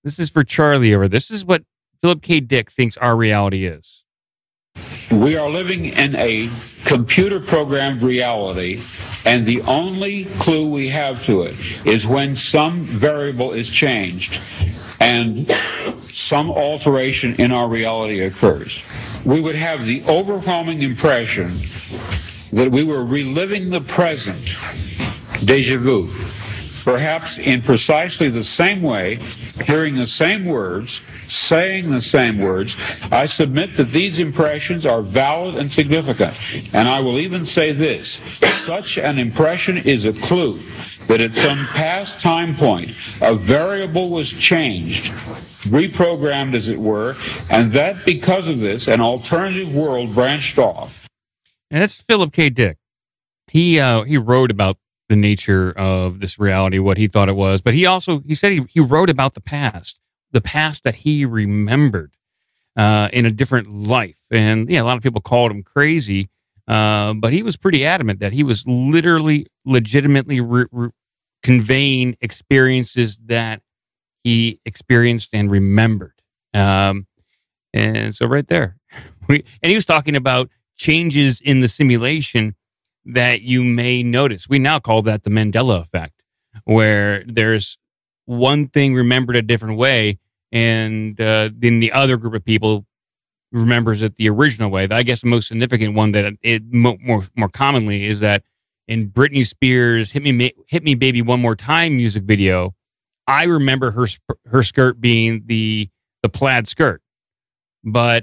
This is for Charlie over. This is what Philip K. Dick thinks our reality is. We are living in a computer-programmed reality, and the only clue we have to it is when some variable is changed and some alteration in our reality occurs. We would have the overwhelming impression that we were reliving the present, déjà vu, perhaps in precisely the same way, hearing the same words, saying the same words. I submit that these impressions are valid and significant. And I will even say this: such an impression is a clue that at some past time point, a variable was changed, reprogrammed as it were, and that because of this, an alternative world branched off. And that's Philip K. Dick. He wrote about the nature of this reality, what he thought it was, but he said he wrote about the past that he remembered in a different life. And yeah, a lot of people called him crazy, but he was pretty adamant that he was legitimately conveying experiences that he experienced and remembered. And so right there, and he was talking about changes in the simulation that you may notice. We now call that the Mandela effect, where there's one thing remembered a different way, and then the other group of people remembers it the original way. I guess the most significant one that it more commonly is that in Britney Spears' "Hit Me Baby One More Time" music video, I remember her skirt being the plaid skirt, but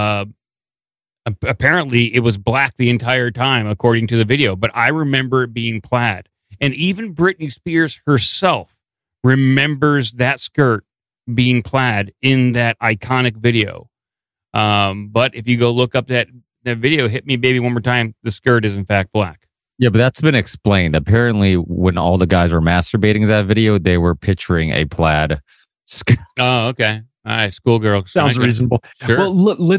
apparently it was black the entire time according to the video. But I remember it being plaid, and even Britney Spears herself remembers that skirt being plaid in that iconic video. But if you go look up that video, "Hit Me Baby One More Time," the skirt is in fact black. Yeah, but that's been explained. Apparently, when all the guys were masturbating that video, they were picturing a plaid skirt. Oh, okay. All right, schoolgirl. Sounds reasonable. Sure. Well,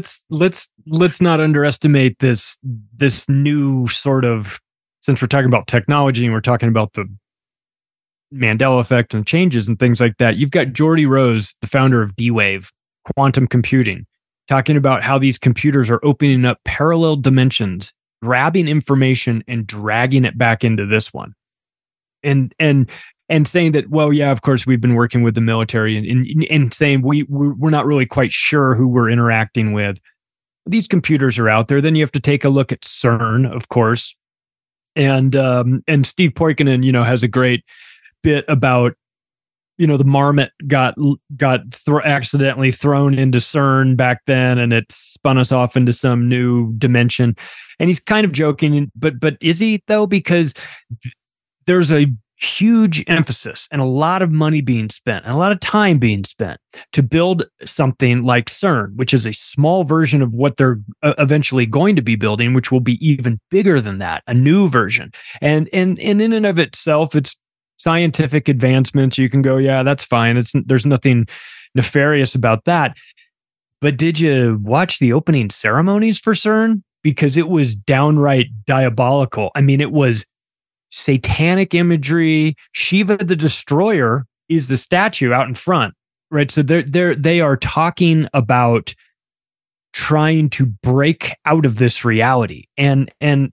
let's not underestimate this new sort of, since we're talking about technology and we're talking about the Mandela effect and changes and things like that. You've got Geordie Rose, the founder of D-Wave, quantum computing, talking about how these computers are opening up parallel dimensions, grabbing information and dragging it back into this one. And saying that, well, yeah, of course, we've been working with the military and saying we're not really quite sure who we're interacting with. These computers are out there. Then you have to take a look at CERN, of course. And Steve Poikonen, has a great bit about, the marmot got accidentally thrown into CERN back then, and it spun us off into some new dimension. And he's kind of joking, but is he though? Because there's a huge emphasis and a lot of money being spent and a lot of time being spent to build something like CERN, which is a small version of what they're eventually going to be building, which will be even bigger than that, a new version. And in and of itself, it's scientific advancements. You can go, yeah, that's fine. There's nothing nefarious about that. But did you watch the opening ceremonies for CERN? Because it was downright diabolical. I mean, it was satanic imagery. Shiva the Destroyer is the statue out in front, right? So they are talking about trying to break out of this reality. And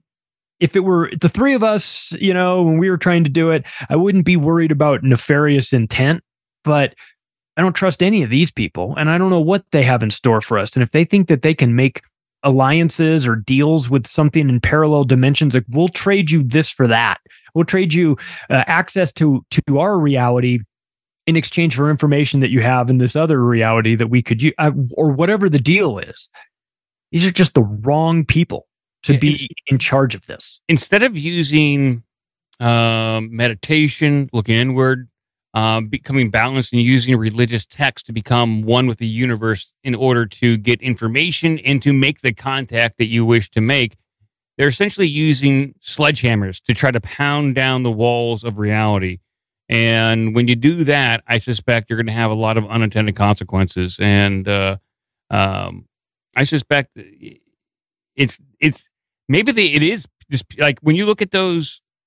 if it were the three of us, when we were trying to do it, I wouldn't be worried about nefarious intent, but I don't trust any of these people, and I don't know what they have in store for us. And if they think that they can make alliances or deals with something in parallel dimensions, like, we'll trade you this for that. We'll trade you access to our reality in exchange for information that you have in this other reality that we could use, or whatever the deal is. These are just the wrong people to be in charge of this. Instead of using meditation, looking inward, becoming balanced, and using religious text to become one with the universe in order to get information and to make the contact that you wish to make, they're essentially using sledgehammers to try to pound down the walls of reality. And when you do that, I suspect you're going to have a lot of unintended consequences. And I suspect it is just like when you look at those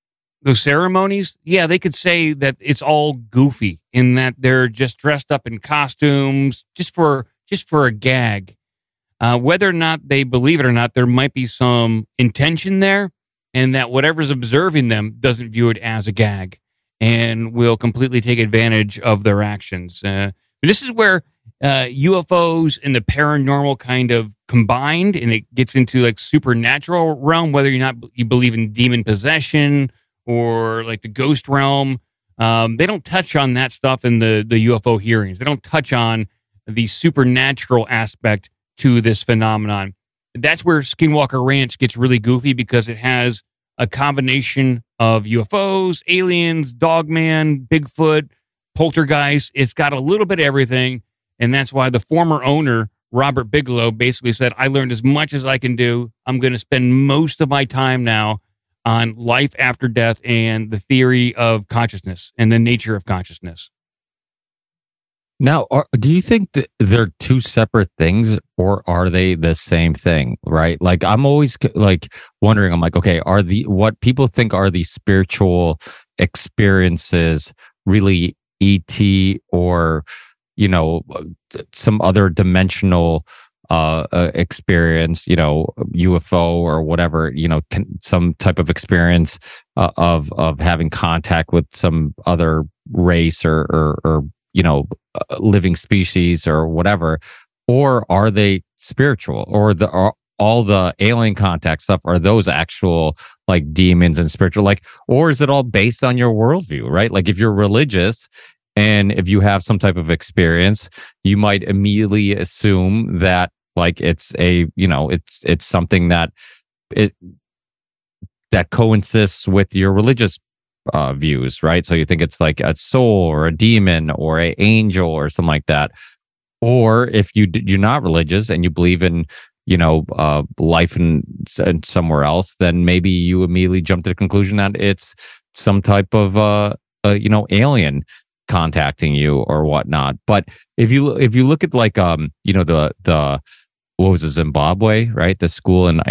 those ceremonies, yeah, they could say that it's all goofy in that they're just dressed up in costumes just for a gag. Whether or not they believe it or not, there might be some intention there, and that whatever's observing them doesn't view it as a gag and will completely take advantage of their actions. This is where UFOs and the paranormal kind of combined, and it gets into like supernatural realm, whether or not you believe in demon possession or like the ghost realm. They don't touch on that stuff in the UFO hearings. They don't touch on the supernatural aspect to this phenomenon. That's where Skinwalker Ranch gets really goofy, because it has a combination of UFOs, aliens, Dogman, Bigfoot, poltergeist. It's got a little bit of everything. And that's why the former owner, Robert Bigelow, basically said, I learned as much as I can do. I'm going to spend most of my time now on life after death and the theory of consciousness and the nature of consciousness. Now, do you think that they're two separate things, or are they the same thing? Right? Like, I'm always like wondering. I'm like, okay, are what people think are the spiritual experiences really ET, or some other dimensional experience, UFO or whatever, some type of experience of having contact with some other race or living species or whatever? Or are they spiritual? Or all the alien contact stuff, are those actual like demons and spiritual? Like, or is it all based on your worldview, right? Like, if you're religious and if you have some type of experience, you might immediately assume that like it's it's something that coincides with your religious views, right? So you think it's like a soul or a demon or an angel or something like that. Or if you're not religious and you believe in life and somewhere else, then maybe you immediately jump to the conclusion that it's some type of alien contacting you or whatnot. But if you look at like the what was it, Zimbabwe, right? The school in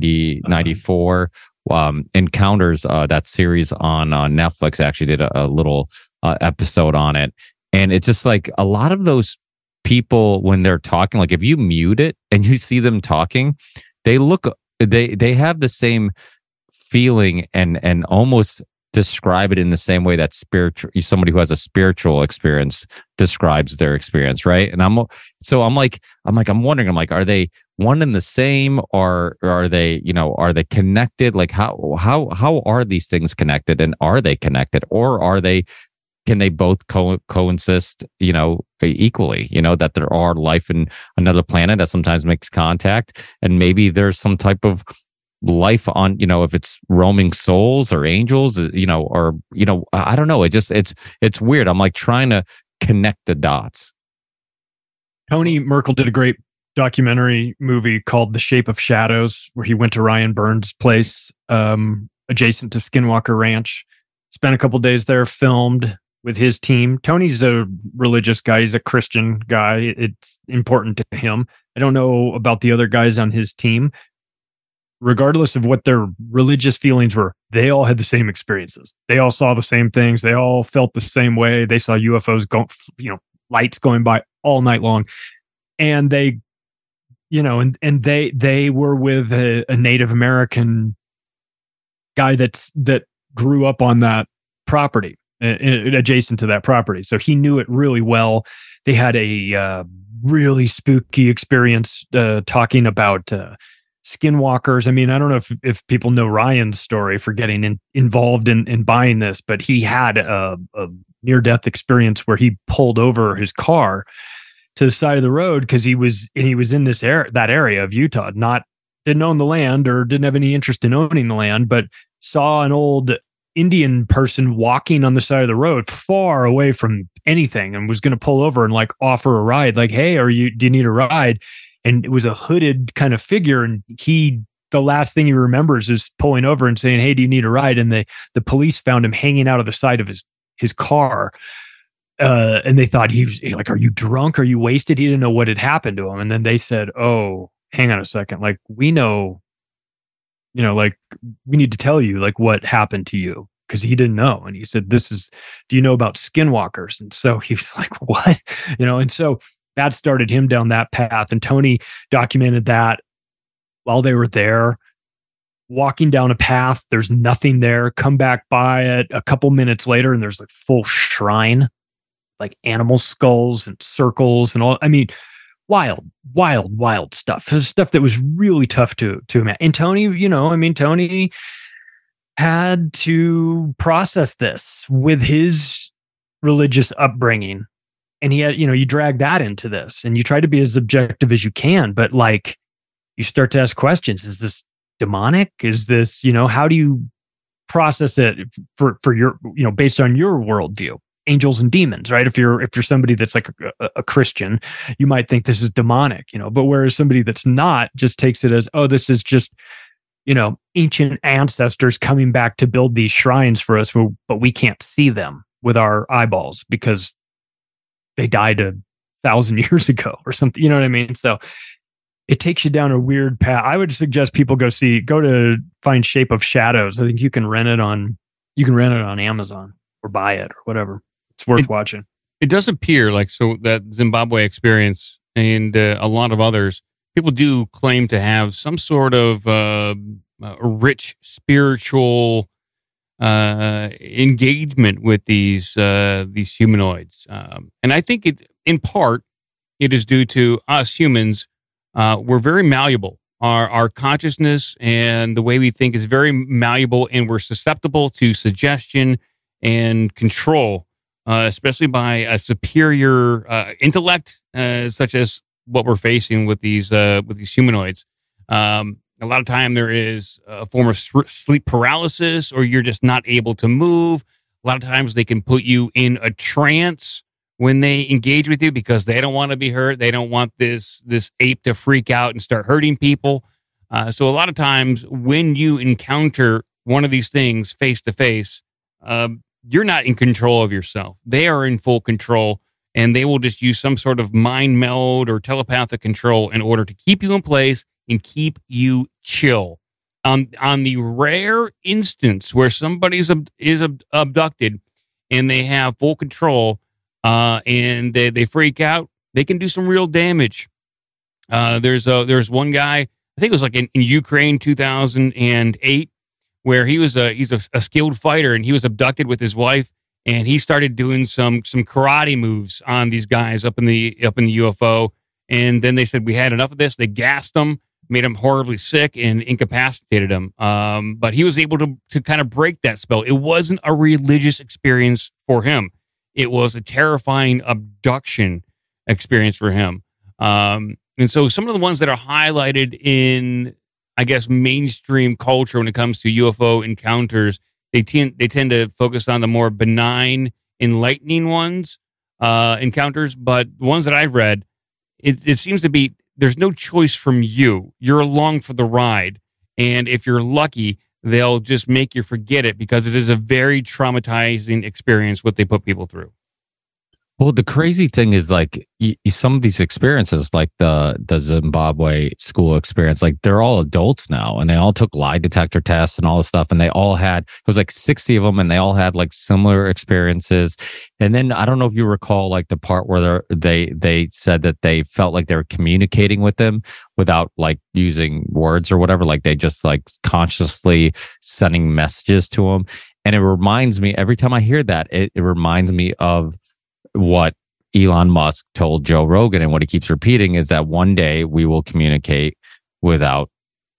94 Encounters, that series on Netflix actually did a little episode on it, and it's just like a lot of those people when they're talking, like if you mute it and you see them talking, they have the same feeling and almost describe it in the same way that somebody who has a spiritual experience describes their experience, right? And I'm wondering, are they one and the same, or are they connected? Like how are these things connected, and are they connected, or can they both coexist, equally, that there are life in another planet that sometimes makes contact, and maybe there's some type of life on, if it's roaming souls or angels, or I don't know. It's weird. I'm like trying to connect the dots. Tony Merkel did a great documentary movie called The Shape of Shadows, where he went to Ryan Burns' place, adjacent to Skinwalker Ranch, spent a couple days there, filmed with his team. Tony's a religious guy. He's a Christian guy. It's important to him. I don't know about the other guys on his team. Regardless of what their religious feelings were, they all had the same experiences. They all saw the same things. They all felt the same way. They saw UFOs go, lights going by all night long. And they, and they were with a Native American guy that grew up on that property, adjacent to that property. So he knew it really well. They had a really spooky experience talking about skinwalkers. I mean, I don't know if people know Ryan's story for getting involved in buying this, but he had a near-death experience where he pulled over his car to the side of the road because he was in that area of Utah, didn't own the land or didn't have any interest in owning the land, but saw an old Indian person walking on the side of the road far away from anything and was going to pull over and like offer a ride, like, hey, do you need a ride? And it was a hooded kind of figure. And the last thing he remembers is pulling over and saying, hey, do you need a ride? And the police found him hanging out of the side of his car. And they thought he was like, are you drunk? Are you wasted? He didn't know what had happened to him. And then they said, oh, hang on a second. Like, we know, like, we need to tell you like what happened to you. because he didn't know. And he said, do you know about skinwalkers? And so he was like, what? And so that started him down that path. And Tony documented that while they were there, walking down a path, there's nothing there, come back by it a couple minutes later, and there's like full shrine, like animal skulls and circles and all. I mean, wild stuff. Stuff that was really tough to imagine. And Tony, Tony had to process this with his religious upbringing. And he had, you drag that into this and you try to be as objective as you can, but like you start to ask questions. Is this demonic? Is this, how do you process it for your, based on your worldview? Angels and demons, right? If you're somebody that's like a Christian, you might think this is demonic, but whereas somebody that's not just takes it as, oh, this is just, ancient ancestors coming back to build these shrines for us, but we can't see them with our eyeballs because they died 1,000 years ago or something. You know what I mean? So it takes you down a weird path. I would suggest people go to find Shape of Shadows. I think you can rent it on Amazon or buy it or whatever. It's worth watching. It does appear like, so that Zimbabwe experience and a lot of others, people do claim to have some sort of rich spiritual engagement with these humanoids. And I think in part, it is due to us humans. We're very malleable. Our consciousness and the way we think is very malleable, and we're susceptible to suggestion and control, especially by a superior intellect, such as what we're facing with these humanoids. A lot of time there is a form of sleep paralysis, or you're just not able to move. A lot of times they can put you in a trance when they engage with you because they don't want to be hurt. They don't want this ape to freak out and start hurting people. So a lot of times when you encounter one of these things face to face, you're not in control of yourself. They are in full control, and they will just use some sort of mind meld or telepathic control in order to keep you in place and keep you chill. On the rare instance where somebody is abducted and they have full control, and they freak out, they can do some real damage. There's one guy, I think it was like in Ukraine 2008, where he's a skilled fighter, and he was abducted with his wife, and he started doing some karate moves on these guys up in the UFO. And then they said, we had enough of this. They gassed him, made him horribly sick, and incapacitated him. But he was able to kind of break that spell. It wasn't a religious experience for him. It was a terrifying abduction experience for him. And so some of the ones that are highlighted in, I guess, mainstream culture when it comes to UFO encounters, they tend to focus on the more benign, enlightening encounters. But the ones that I've read, it seems to be there's no choice from you. You're along for the ride. And if you're lucky, they'll just make you forget it because it is a very traumatizing experience what they put people through. Well, the crazy thing is like some of these experiences, like the Zimbabwe school experience, like they're all adults now and they all took lie detector tests and all this stuff. And they all had, it was like 60 of them, and they all had like similar experiences. And then I don't know if you recall like the part where they said that they felt like they were communicating with them without like using words or whatever. Like they just like consciously sending messages to them. And it reminds me, every time I hear that, it reminds me of what Elon Musk told Joe Rogan, and what he keeps repeating is that one day we will communicate without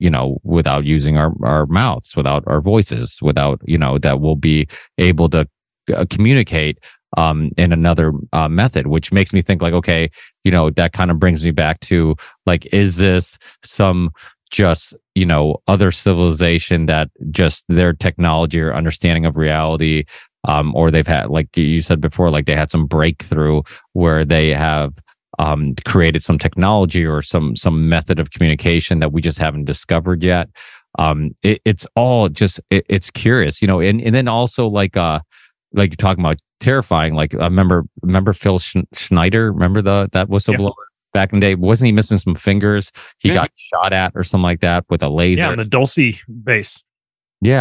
using our mouths, without our voices, without, that we'll be able to communicate in another method, which makes me think like, okay, that kind of brings me back to like, is this some just, other civilization that just their technology or understanding of reality, or they've had, like you said before, like they had some breakthrough where they have created some technology or some method of communication that we just haven't discovered yet. It's all just, it's curious, and then also like you're talking about terrifying, like I remember Phil Schneider, remember that whistleblower? Yeah. Back in the day, wasn't he missing some fingers? He got shot at or something like that with a laser. Yeah, on the Dulce base. Yeah.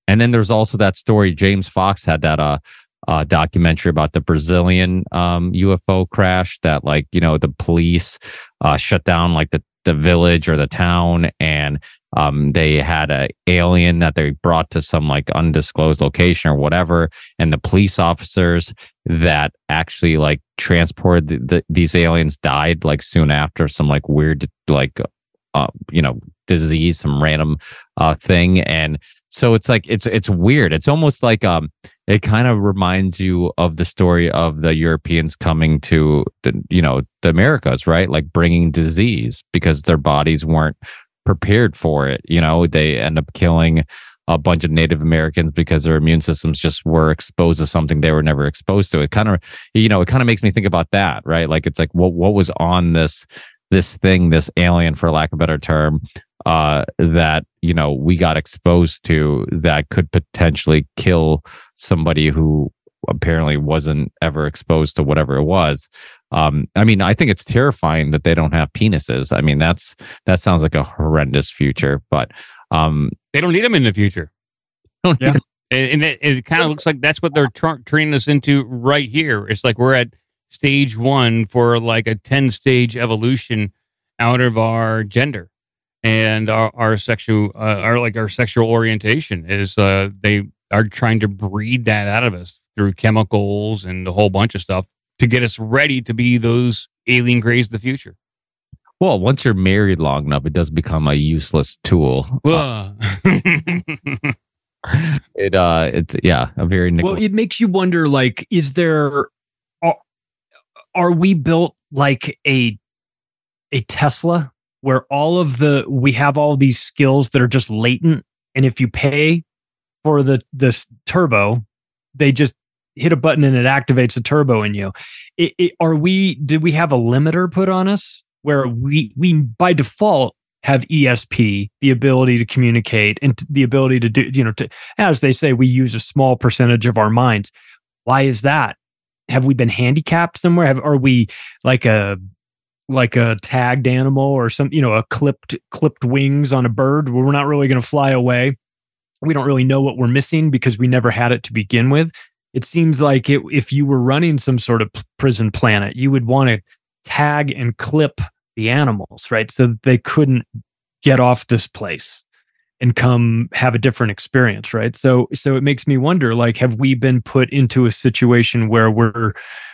And then there's also that story. James Fox had that documentary about the Brazilian UFO crash that, like, you know, the police shut down like the village or the town, and they had a alien that they brought to some like undisclosed location or whatever, and the police officers that actually like transported these aliens died like soon after some like weird like you know, disease, some random thing. And so it's like it's weird. It's almost like it kind of reminds you of the story of the Europeans coming to the Americas, right? Like bringing disease because their bodies weren't prepared for it. You know, they end up killing a bunch of Native Americans because their immune systems just were exposed to something they were never exposed to. It kind of, you know, it kind of makes me think about that, right? Like it's like what was on this thing, this alien, for lack of a better term, that, you know, we got exposed to that could potentially kill somebody who apparently wasn't ever exposed to whatever it was. I mean, I think it's terrifying that they don't have penises. I mean, that sounds like a horrendous future, but they don't need them in the future. Don't need them. And it kind of looks like that's what they're turning us into right here. It's like we're at stage 1 for like a 10-stage evolution out of our gender and our sexual orientation is they are trying to breed that out of us through chemicals and a whole bunch of stuff to get us ready to be those alien greys of the future. Well, once you're married long enough, it does become a useless tool. It's a very well, it makes you wonder, like, are we built like a Tesla where we have all these skills that are just latent, and if you pay for this turbo, they just hit a button and it activates a turbo in you? Did we have a limiter put on us where we by default have ESP, the ability to communicate and the ability to do, as they say, we use a small percentage of our minds. Why is that? Have we been handicapped somewhere? Are we like a tagged animal or some, a clipped wings on a bird where we're not really going to fly away? We don't really know what we're missing because we never had it to begin with. It seems like if you were running some sort of prison planet, you would want to tag and clip the animals, right? So that they couldn't get off this place and come have a different experience, right? So it makes me wonder, like, have we been put into a situation where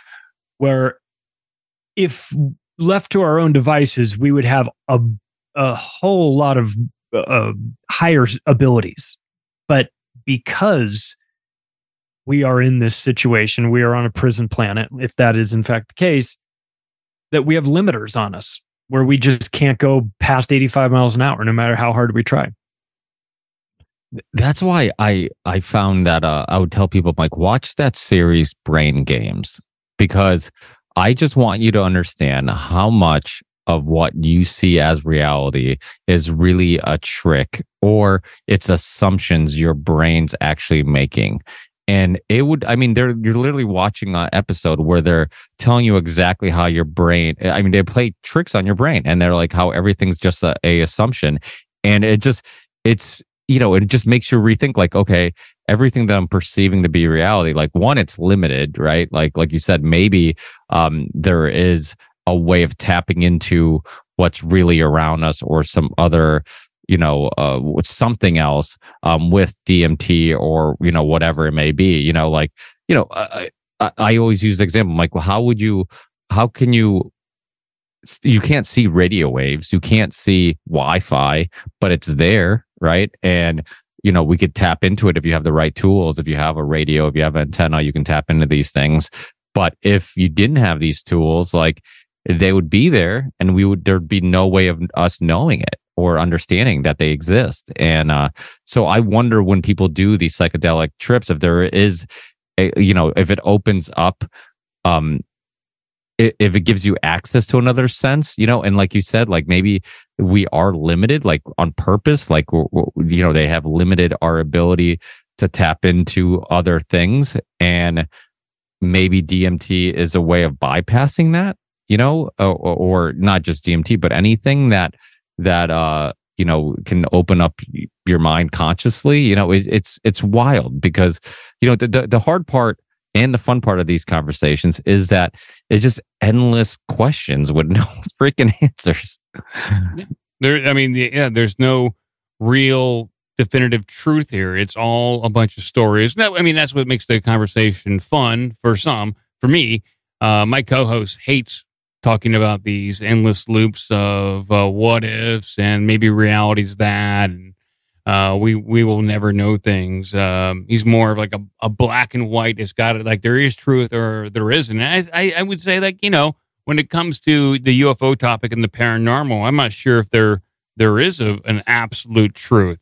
if left to our own devices, we would have a whole lot of higher abilities, but because we are in this situation, we are on a prison planet, if that is in fact the case, that we have limiters on us where we just can't go past 85 miles an hour no matter how hard we try. That's why I found that I would tell people, like, watch that series Brain Games, because I just want you to understand how much of what you see as reality is really a trick, or it's assumptions your brain's actually making. And you're literally watching an episode where they're telling you exactly how your brain, they play tricks on your brain, and they're like how everything's just a assumption. And it just makes you rethink, like, okay, everything that I'm perceiving to be reality, like, one, it's limited, right? Like you said, maybe there is a way of tapping into what's really around us, or some other, with something else, with DMT or, whatever it may be, I always use the example. I'm like, well, you can't see radio waves, you can't see Wi-Fi, but it's there, right? And, we could tap into it if you have the right tools. If you have a radio, if you have an antenna, you can tap into these things. But if you didn't have these tools, like, they would be there, and there'd be no way of us knowing it or understanding that they exist. And so I wonder, when people do these psychedelic trips, if there is if it opens up, if it gives you access to another sense, and like you said, like, maybe we are limited, like, on purpose, like, they have limited our ability to tap into other things, and maybe DMT is a way of bypassing that, or not just DMT, but anything that can open up your mind consciously. It's wild because, the hard part and the fun part of these conversations is that it's just endless questions with no freaking answers. There's no real definitive truth here. It's all a bunch of stories. That's what makes the conversation fun for some. For me, my co-host hates talking about these endless loops of what ifs and maybe reality's that, and we will never know things. He's more of like a black and white. It's got it like there is truth or there isn't. And I would say, like, when it comes to the UFO topic and the paranormal, I'm not sure if there is an absolute truth.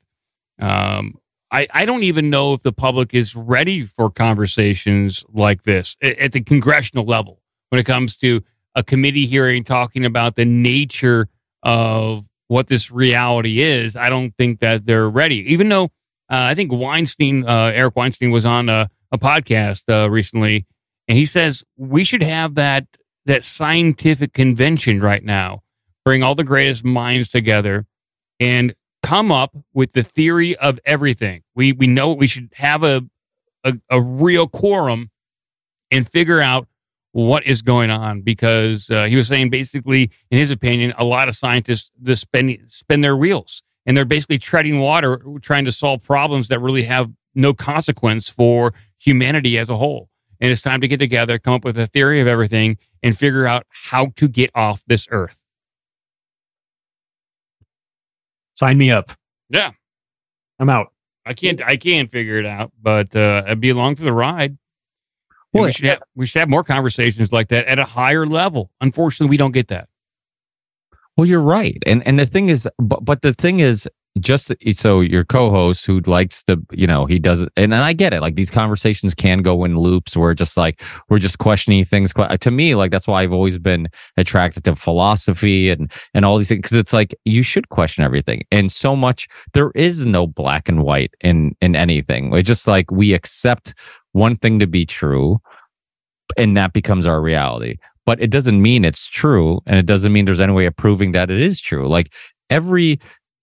I don't even know if the public is ready for conversations like this at the congressional level when it comes to a committee hearing talking about the nature of what this reality is. I don't think that they're ready, even though I think Eric Weinstein was on a podcast recently, and he says we should have that scientific convention right now, bring all the greatest minds together and come up with the theory of everything. We know we should have a real quorum and figure out what is going on, because he was saying basically, in his opinion, a lot of scientists just spin their wheels and they're basically treading water, trying to solve problems that really have no consequence for humanity as a whole. And it's time to get together, come up with a theory of everything, and figure out how to get off this earth. Sign me up. Yeah. I'm out. I can't figure it out, but I'd be along for the ride. Well, we should have more conversations like that at a higher level. Unfortunately, we don't get that. Well, you're right. And the thing is, but the thing is, just so your co-host who likes to, he does it. And I get it. Like, these conversations can go in loops where we're just questioning things. To me, like, that's why I've always been attracted to philosophy and all these things. Cause it's like, you should question everything. And so much, there is no black and white in anything. It's just like, we accept one thing to be true, and that becomes our reality. But it doesn't mean it's true, and it doesn't mean there's any way of proving that it is true. Like, every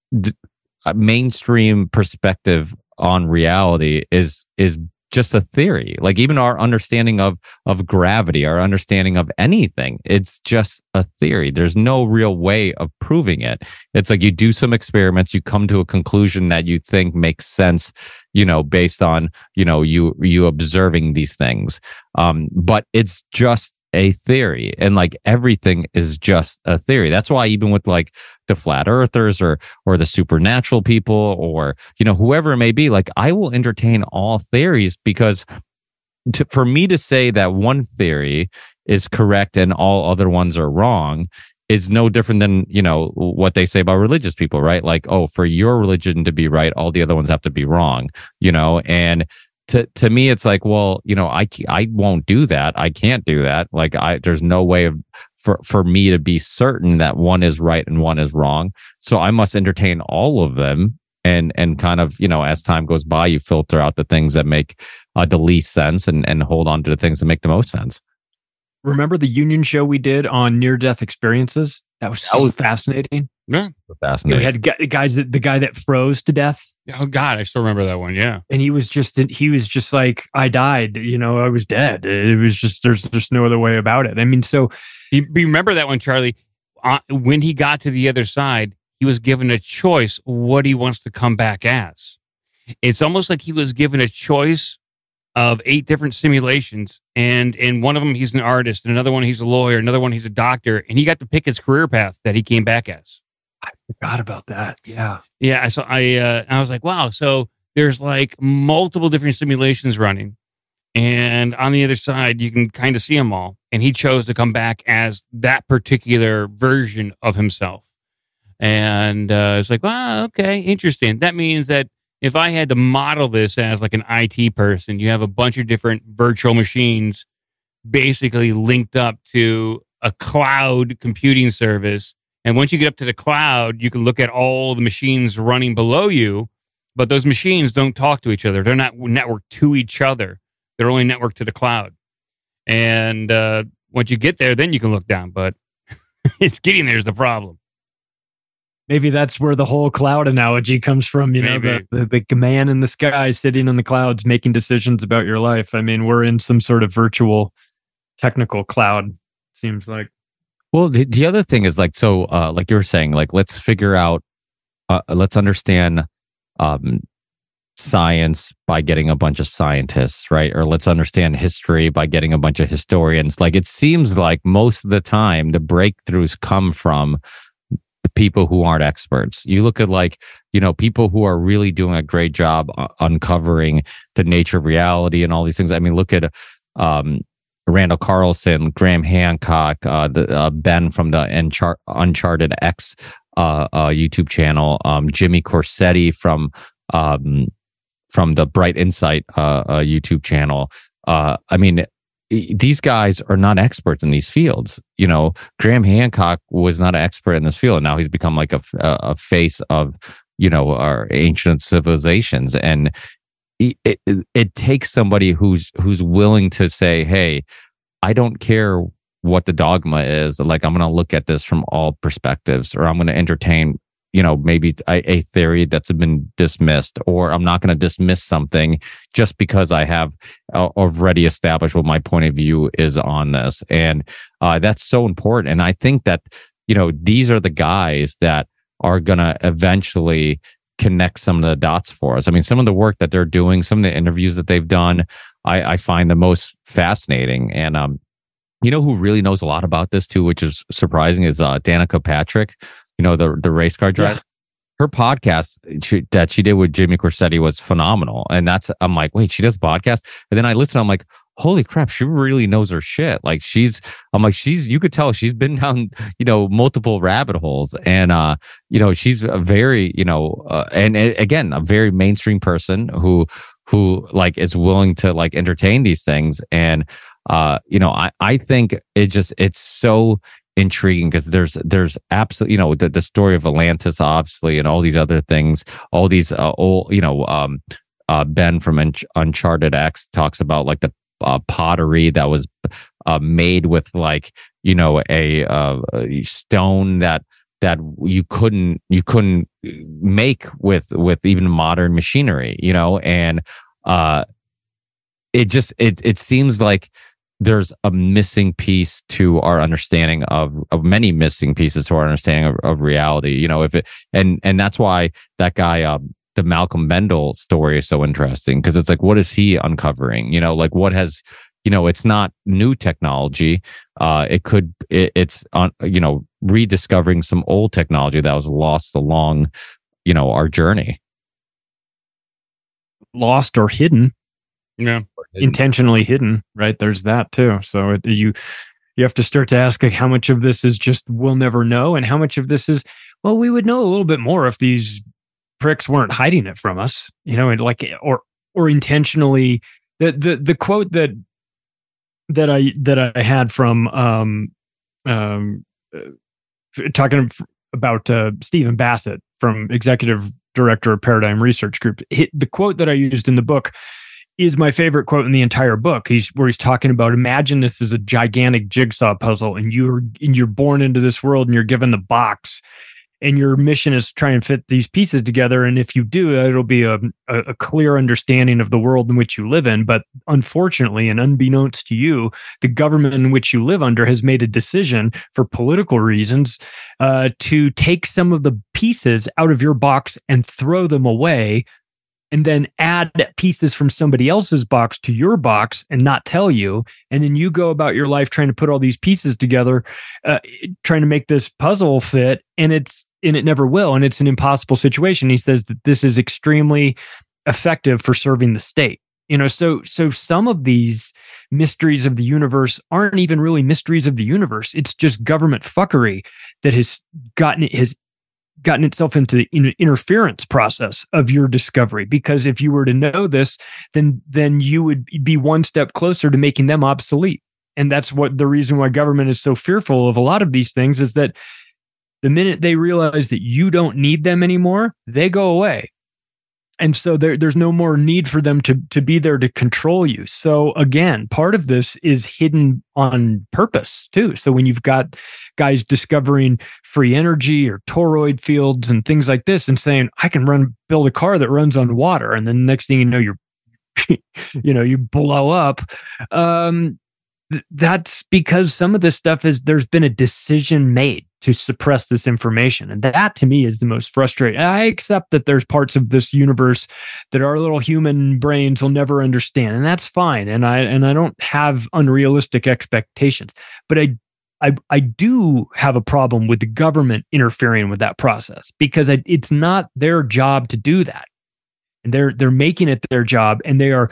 mainstream perspective on reality is just a theory. Like, even our understanding of gravity, our understanding of anything, it's just a theory. There's no real way of proving it. It's like, you do some experiments, you come to a conclusion that you think makes sense, based on, you observing these things. But it's just a theory, and like, everything is just a theory. That's why even with like the flat earthers or the supernatural people, or whoever it may be, like, I will entertain all theories, because for me to say that one theory is correct and all other ones are wrong is no different than what they say about religious people, right? Like, oh, for your religion to be right, all the other ones have to be wrong, and to me, it's like, well, I won't do that. I can't do that. Like, there's no way for me to be certain that one is right and one is wrong. So I must entertain all of them, and kind of, as time goes by, you filter out the things that make the least sense and hold on to the things that make the most sense. Remember the Union show we did on near-death experiences? That was fascinating. Yeah, fascinating. We had the guy that froze to death. Oh God, I still remember that one. Yeah, and he was just like, I died. I was dead. It was just, there's just no other way about it. I mean, so you remember that one, Charlie? When he got to the other side, he was given a choice what he wants to come back as. It's almost like he was given a choice of 8 different simulations, and in one of them he's an artist, and another one he's a lawyer, another one he's a doctor, and he got to pick his career path that he came back as. I forgot about that. Yeah. So I was like, wow. So there's like multiple different simulations running, and on the other side you can kind of see them all. And he chose to come back as that particular version of himself. And it's like, wow, okay, interesting. That means that if I had to model this as like an IT person, you have a bunch of different virtual machines basically linked up to a cloud computing service. And once you get up to the cloud, you can look at all the machines running below you, but those machines don't talk to each other. They're not networked to each other. They're only networked to the cloud. And once you get there, then you can look down, but it's getting there is the problem. Maybe that's where the whole cloud analogy comes from, you know, the man in the sky sitting in the clouds making decisions about your life. I mean, we're in some sort of virtual technical cloud, seems like. Well, the other thing is like, so like you were saying, like, let's figure out, let's understand science by getting a bunch of scientists, right? Or let's understand history by getting a bunch of historians. Like, it seems like most of the time the breakthroughs come from people who aren't experts. You look at, like, you know, people who are really doing a great job uncovering the nature of reality and all these things. I mean, look at Randall Carlson, Graham Hancock, Ben from the Uncharted X YouTube channel, Jimmy Corsetti from the Bright Insight YouTube channel. I mean, these guys are not experts in these fields. You know, Graham Hancock was not an expert in this field, and now he's become like a face of, you know, our ancient civilizations. And it takes somebody who's willing to say, hey, I don't care what the dogma is. Like, I'm going to look at this from all perspectives, or I'm going to entertain, you know, maybe a theory that's been dismissed, or I'm not going to dismiss something just because I have already established what my point of view is on this. And that's so important. And I think that, you know, these are the guys that are going to eventually connect some of the dots for us. I mean, some of the work that they're doing, some of the interviews that they've done, I find the most fascinating. And you know who really knows a lot about this too, which is surprising, is Danica Patrick. You know, the race car driver. Yeah. Her podcast that she did with Jimmy Corsetti was phenomenal. And I'm like, wait, she does podcasts? And then I listen, I'm like, holy crap, she really knows her shit. Like, you could tell she's been down, you know, multiple rabbit holes. And, you know, she's a very, you know, and again, a very mainstream person who like is willing to like entertain these things. And, you know, I think it's so intriguing because there's absolutely, you know, the story of Atlantis, obviously, and all these other things, all these old, you know, Ben from Uncharted X talks about like the pottery that was made with, like, you know, a stone that you couldn't make with even modern machinery, you know. And it seems like there's a missing piece to our understanding of many missing pieces to our understanding of reality, you know. And that's why that guy, the Malcolm Bendel story is so interesting, because it's like, what is he uncovering? You know, like, what has, you know, it's not new technology. It's on, you know, rediscovering some old technology that was lost along, you know, our journey. Lost or hidden. Yeah. Intentionally hidden, right? There's that too. So you have to start to ask, like, how much of this is just we'll never know, and how much of this is, well, we would know a little bit more if these pricks weren't hiding it from us, you know, and like, or intentionally. The quote that I had from talking about Stephen Bassett, from executive director of Paradigm Research Group, the quote that I used in the book is my favorite quote in the entire book. He's talking about, imagine this is a gigantic jigsaw puzzle, and you're born into this world, and you're given the box, and your mission is to try and fit these pieces together. And if you do, it'll be a clear understanding of the world in which you live in. But unfortunately, and unbeknownst to you, the government in which you live under has made a decision for political reasons to take some of the pieces out of your box and throw them away, and then add pieces from somebody else's box to your box and not tell you. And then you go about your life trying to put all these pieces together, trying to make this puzzle fit, and it never will. And it's an impossible situation. He says that this is extremely effective for serving the state. You know, so some of these mysteries of the universe aren't even really mysteries of the universe. It's just government fuckery that has gotten itself into the interference process of your discovery. Because if you were to know this, then you would be one step closer to making them obsolete. And that's what the reason why government is so fearful of a lot of these things, is that the minute they realize that you don't need them anymore, they go away. And so there's no more need for them to be there to control you. So again, part of this is hidden on purpose too. So when you've got guys discovering free energy or toroid fields and things like this and saying, I can build a car that runs on water. And then the next thing you know, you blow up. That's because some of this stuff there's been a decision made to suppress this information. And that to me is the most frustrating. I accept that there's parts of this universe that our little human brains will never understand. And that's fine. And I don't have unrealistic expectations, but I do have a problem with the government interfering with that process because it's not their job to do that. And they're making it their job. And they are,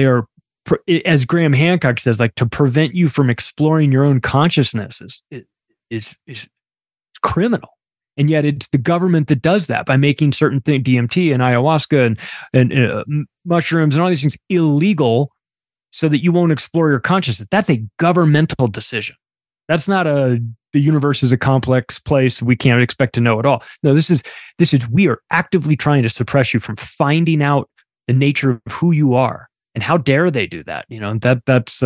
as Graham Hancock says, like to prevent you from exploring your own consciousness is criminal. And yet it's the government that does that by making certain things, DMT and ayahuasca and mushrooms and all these things illegal so that you won't explore your consciousness. That's a governmental decision. That's not the universe is a complex place. We can't expect to know it all. No, this is we are actively trying to suppress you from finding out the nature of who you are. And how dare they do that? That's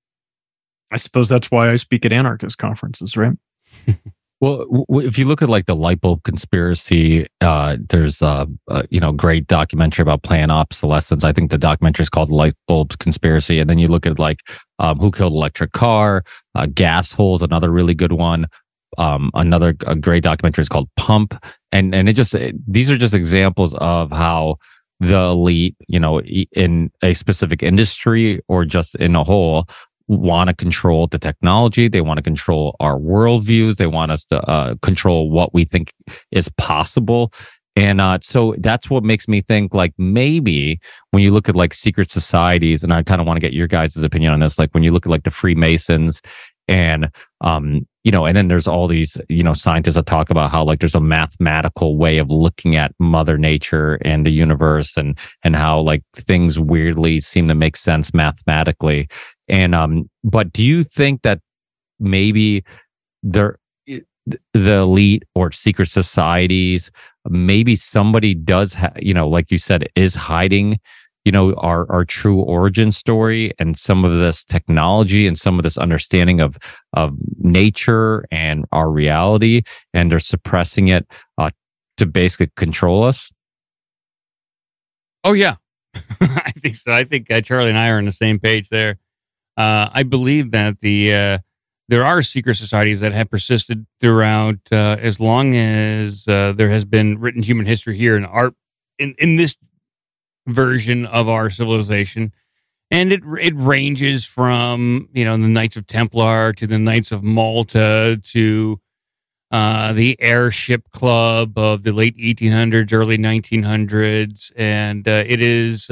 I suppose that's why I speak at anarchist conferences, right? Well, if you look at like the light bulb conspiracy, there's a great documentary about planned obsolescence. I think the documentary is called Light Bulb Conspiracy. And then you look at like Who Killed Electric Car, Gas Holes, another really good one. A great documentary is called Pump, and these are just examples of how the elite, in a specific industry or just in a whole, want to control the technology. They want to control our worldviews. They want us to control what we think is possible. And so that's what makes me think like maybe when you look at like secret societies, and I kind of want to get your guys' opinion on this, like when you look at like the Freemasons and, and then there's all these, scientists that talk about how like there's a mathematical way of looking at Mother Nature and the universe and how like things weirdly seem to make sense mathematically. And, but do you think that maybe the elite or secret societies, maybe somebody does, like you said, is hiding, our true origin story and some of this technology and some of this understanding of nature and our reality, and they're suppressing it to basically control us? Oh, yeah. I think so. I think Charlie and I are on the same page there. I believe that there are secret societies that have persisted throughout as long as there has been written human history here in this version of our civilization. And it ranges from, the Knights of Templar to the Knights of Malta to the Airship Club of the late 1800s, early 1900s. And it is,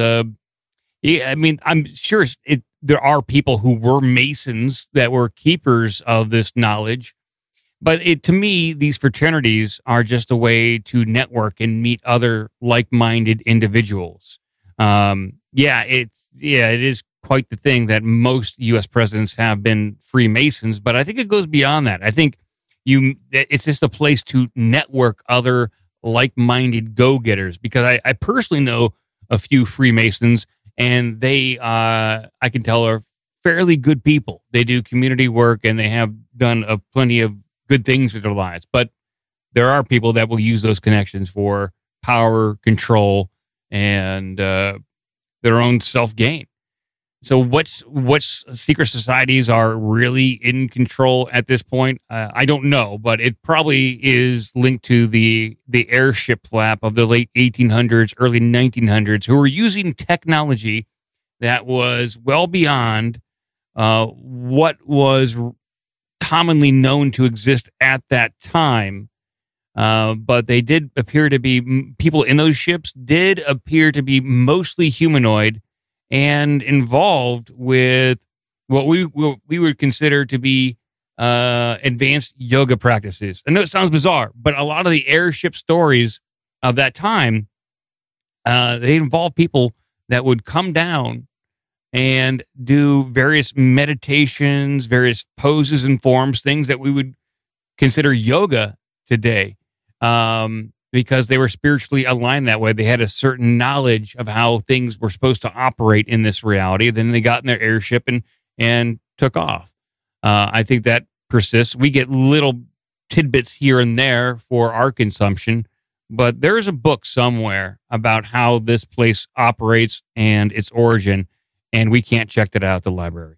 I'm sure there are people who were Masons that were keepers of this knowledge. But to me, these fraternities are just a way to network and meet other like-minded individuals. It is quite the thing that most U.S. presidents have been Freemasons, but I think it goes beyond that. I think it's just a place to network other like-minded go-getters, because I personally know a few Freemasons, and they, I can tell, are fairly good people. They do community work, and they have done plenty of good things with their lives. But there are people that will use those connections for power, control, and their own self-gain. So what's secret societies are really in control at this point? I don't know, but it probably is linked to the airship flap of the late 1800s, early 1900s, who were using technology that was well beyond what was commonly known to exist at that time. But they did appear to be, people in those ships did appear to be mostly humanoid and involved with what we would consider to be advanced yoga practices. I know it sounds bizarre, but a lot of the airship stories of that time, they involve people that would come down and do various meditations, various poses and forms, things that we would consider yoga today. because they were spiritually aligned that way. They had a certain knowledge of how things were supposed to operate in this reality. Then they got in their airship and took off. I think that persists. We get little tidbits here and there for our consumption, but there is a book somewhere about how this place operates and its origin, and we can't check that out at the library.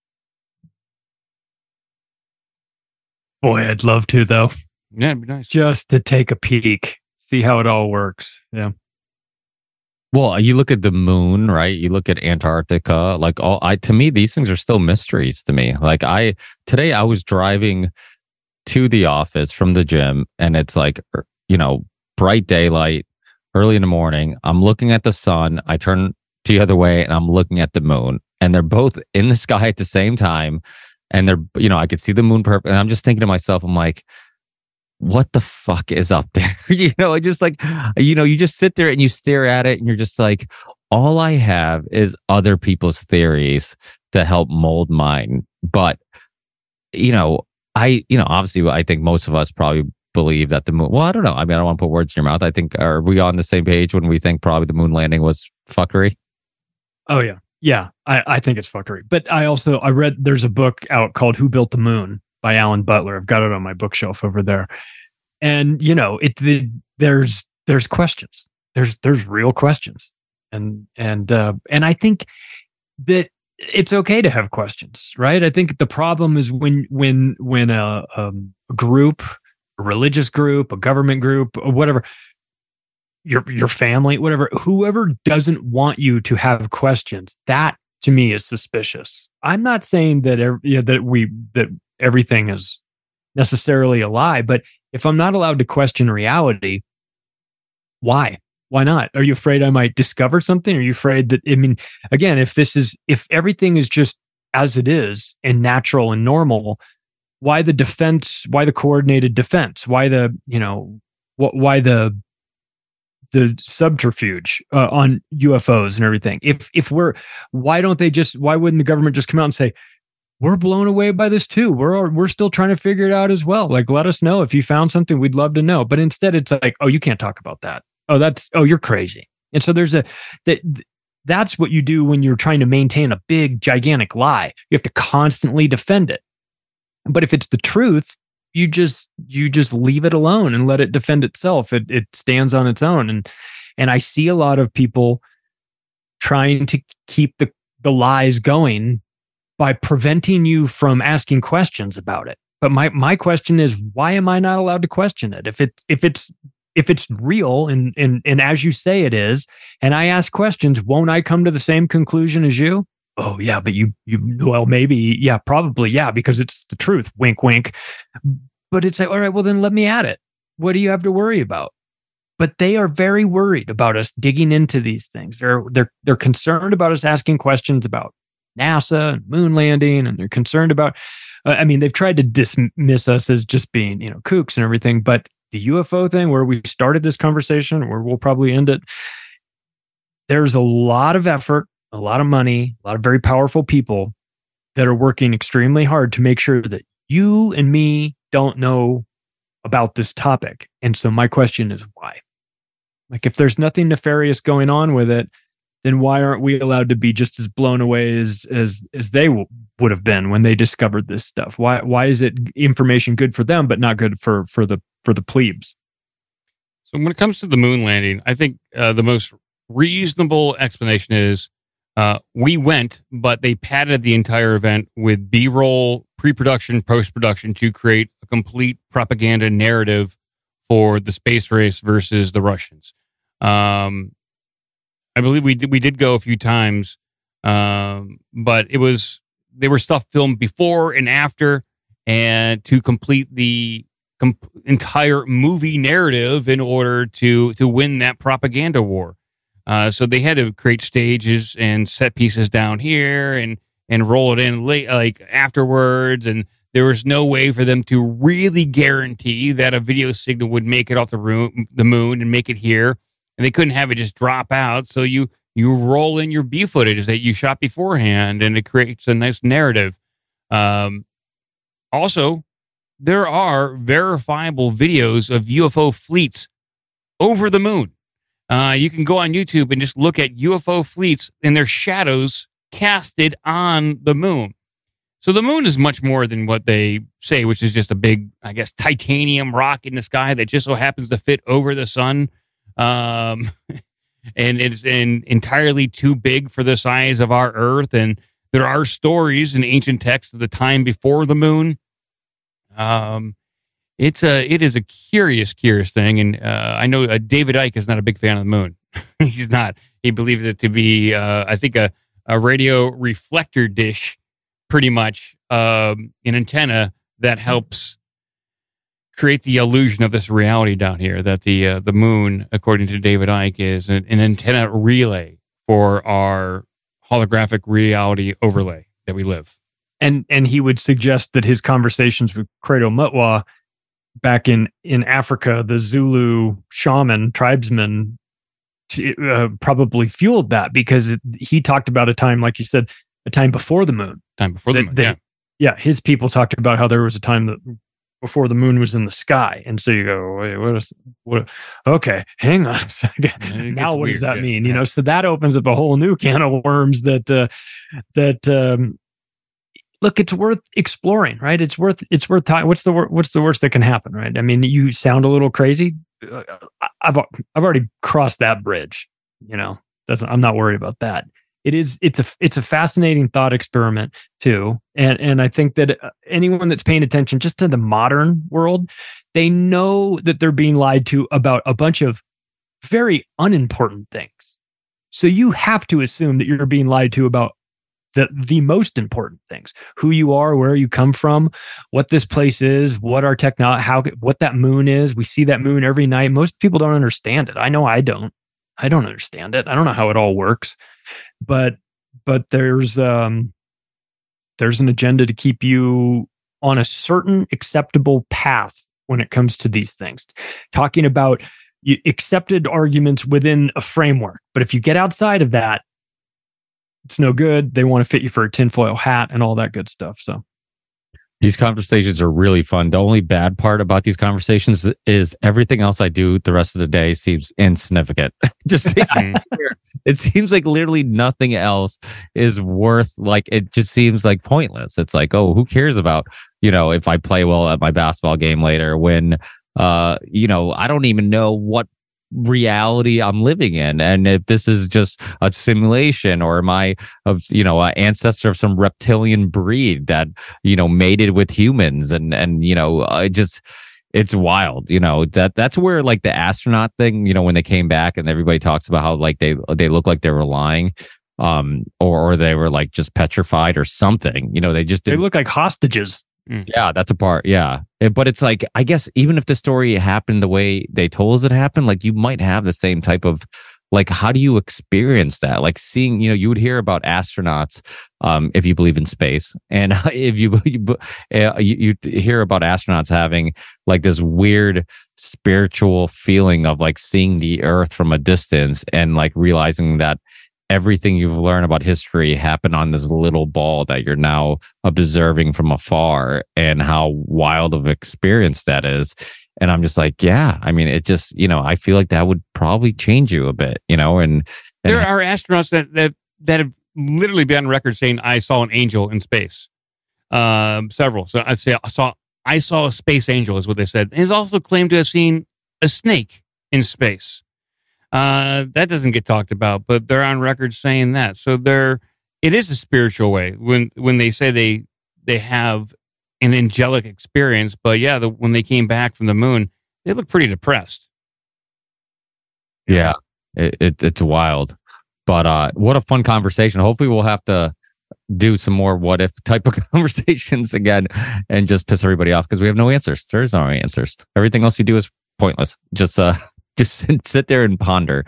Boy, I'd love to, though. Yeah, it'd be nice. Just to take a peek, see how it all works. Yeah. Well, you look at the moon, right? You look at Antarctica, like to me, these things are still mysteries to me. Like today I was driving to the office from the gym, and it's like, bright daylight, early in the morning. I'm looking at the sun. I turn the other way and I'm looking at the moon, and they're both in the sky at the same time. And they're, I could see the moon perfect. And I'm just thinking to myself, I'm like, what the fuck is up there? It just like, you just sit there and you stare at it and you're just like, all I have is other people's theories to help mold mine. But, obviously I think most of us probably believe that the moon, well, I don't know. I mean, I don't want to put words in your mouth. I think, are we on the same page when we think probably the moon landing was fuckery? Oh, yeah. Yeah. I think it's fuckery. But I read, there's a book out called Who Built the Moon by Alan Butler. I've got it on my bookshelf over there. And, there's questions. There's real questions. And I think that it's okay to have questions, right? I think the problem is when a group, a religious group, a government group, or whatever, your family, whatever, whoever doesn't want you to have questions, that to me is suspicious. I'm not saying that that everything is necessarily a lie, but if I'm not allowed to question reality, why? Why not? Are you afraid I might discover something? Are you afraid that, again, if everything is just as it is and natural and normal, why the defense? Why the coordinated defense? Why the subterfuge on UFOs and everything? Why wouldn't the government just come out and say, we're blown away by this too. We're still trying to figure it out as well. Like, let us know if you found something. We'd love to know. But instead it's like, oh, you can't talk about that. Oh, you're crazy. And so that's what you do when you're trying to maintain a big, gigantic lie. You have to constantly defend it. But if it's the truth, you just leave it alone and let it defend itself. It stands on its own. And I see a lot of people trying to keep the lies going by preventing you from asking questions about it. But my question is, why am I not allowed to question it? If it's real and as you say it is, and I ask questions, won't I come to the same conclusion as you? Oh yeah, but you well, maybe, yeah, probably, yeah, because it's the truth. Wink, wink. But it's like, all right, well then let me at it. What do you have to worry about? But they are very worried about us digging into these things. They're concerned about us asking questions about NASA and moon landing, and they're concerned about. They've tried to dismiss us as just being, kooks and everything. But the UFO thing, where we started this conversation, where we'll probably end it, there's a lot of effort, a lot of money, a lot of very powerful people that are working extremely hard to make sure that you and me don't know about this topic. And so my question is, why? Like, if there's nothing nefarious going on with it, then why aren't we allowed to be just as blown away as they would have been when they discovered this stuff? Why is it information good for them, but not good for the plebes? So when it comes to the moon landing, I think the most reasonable explanation is we went, but they padded the entire event with B-roll, pre-production, post-production to create a complete propaganda narrative for the space race versus the Russians. I believe we did go a few times, but they were stuff filmed before and after, and to complete the entire movie narrative in order to win that propaganda war. So they had to create stages and set pieces down here and roll it in late, like afterwards. And there was no way for them to really guarantee that a video signal would make it off the moon and make it here. And they couldn't have it just drop out. So you roll in your B footage that you shot beforehand, and it creates a nice narrative. Also, there are verifiable videos of UFO fleets over the moon. You can go on YouTube and just look at UFO fleets and their shadows casted on the moon. So the moon is much more than what they say, which is just a big, I guess, titanium rock in the sky that just so happens to fit over the sun. And it's entirely too big for the size of our Earth. And there are stories in ancient texts of the time before the moon. It is a curious thing. And I know David Icke is not a big fan of the moon. He's not. He believes it to be, I think, a radio reflector dish, pretty much, an antenna that helps create the illusion of this reality down here, that the moon, according to David Icke, is an antenna relay for our holographic reality overlay that we live. And he would suggest that his conversations with Credo Mutwa back in Africa, the Zulu shaman, tribesman, probably fueled that, because he talked about a time, like you said, a time before the moon. Yeah, his people talked about how there was a time that before the moon was in the sky. And so you go, wait, what? Okay, hang on a second. Now what does that mean? You know, so that opens up a whole new can of worms that look, it's worth exploring, right? It's worth time. What's the worst that can happen, right? I mean, you sound a little crazy. I've already crossed that bridge. You know, I'm not worried about that. It's a fascinating thought experiment too, and I think that anyone that's paying attention just to the modern world, they know that they're being lied to about a bunch of very unimportant things. So you have to assume that you're being lied to about the most important things: who you are, where you come from, what this place is, what our technology, what that moon is. We see that moon every night. Most people don't understand it. I know I don't understand it. I don't know how it all works. But there's an agenda to keep you on a certain acceptable path when it comes to these things. Talking about accepted arguments within a framework. But if you get outside of that, it's no good. They want to fit you for a tinfoil hat and all that good stuff. So these conversations are really fun. The only bad part about these conversations is everything else I do the rest of the day seems insignificant. It seems like literally nothing else is worth, like, it just seems like pointless. It's like, oh, who cares about, if I play well at my basketball game later when, I don't even know what reality I'm living in, and if this is just a simulation, or am I an ancestor of some reptilian breed that mated with humans, and it's wild. That's where, like, the astronaut thing, when they came back and everybody talks about how, like, they look like they were lying, or they were, like, just petrified or something. They look like hostages. Yeah, that's a part. Yeah. But it's like, I guess even if the story happened the way they told us it happened, like, you might have the same type of, like, how do you experience that? Like, seeing, you would hear about astronauts, if you believe in space, and if you hear about astronauts having, like, this weird spiritual feeling of, like, seeing the Earth from a distance, and, like, realizing that everything you've learned about history happened on this little ball that you're now observing from afar, and how wild of an experience that is. And I'm just like, yeah, I mean, it just, I feel like that would probably change you a bit, and there are astronauts that have literally been on record saying, I saw an angel in space. Several. So I saw a space angel is what they said. They've also claimed to have seen a snake in space. That doesn't get talked about, but they're on record saying that. So it is a spiritual way when they say they have an angelic experience. But yeah, when they came back from the moon, they look pretty depressed. Yeah, it's wild. But what a fun conversation. Hopefully we'll have to do some more what if type of conversations again, and just piss everybody off, because we have no answers. There's no answers. Everything else you do is pointless. Just sit there and ponder.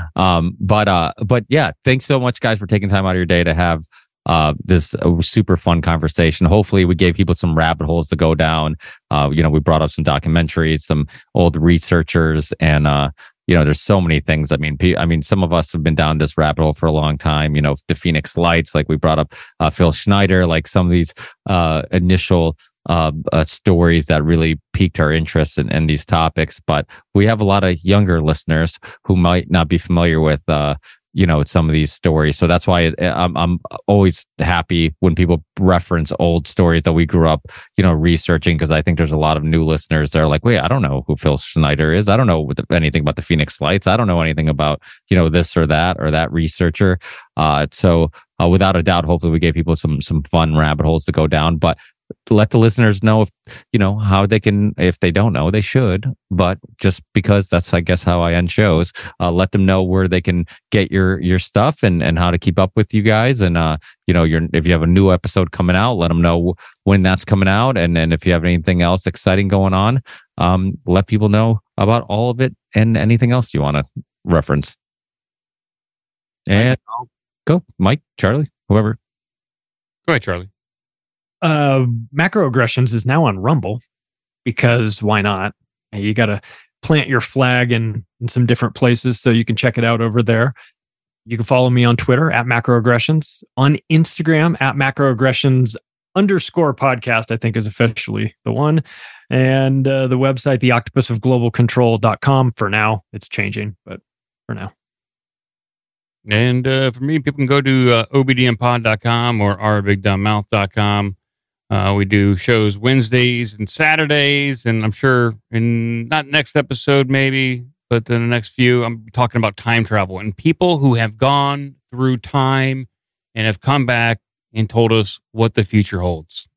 But yeah, thanks so much, guys, for taking time out of your day to have this super fun conversation. Hopefully we gave people some rabbit holes to go down. We brought up some documentaries, some old researchers, and there's so many things. I mean, some of us have been down this rabbit hole for a long time. The Phoenix Lights, like we brought up Phil Schneider, like some of these initial stories that really piqued our interest in these topics. But we have a lot of younger listeners who might not be familiar with some of these stories. So that's why I'm always happy when people reference old stories that we grew up, researching, because I think there's a lot of new listeners that are like, wait, I don't know who Phil Schneider is. I don't know anything about the Phoenix Lights. I don't know anything about, this or that researcher. So without a doubt, hopefully we gave people some fun rabbit holes to go down. But let the listeners know if how they can. If they don't know, they should. But just because that's, I guess, how I end shows, let them know where they can get your stuff and how to keep up with you guys. And if you have a new episode coming out, let them know when that's coming out. And then if you have anything else exciting going on, let people know about all of it and anything else you want to reference. And I'll go, Mike, Charlie, whoever. Go ahead, Charlie. Macroaggressions is now on Rumble, because why not? You got to plant your flag in some different places, so you can check it out over there. You can follow me on Twitter at Macroaggressions, on Instagram at Macroaggressions_podcast, I think is officially the one. And the website, theoctopusofglobalcontrol.com. For now, it's changing, but for now. And for me, people can go to obdmpod.com or ourbigdumbmouth.com. We do shows Wednesdays and Saturdays, and I'm sure in not next episode maybe, but in the next few, I'm talking about time travel and people who have gone through time and have come back and told us what the future holds.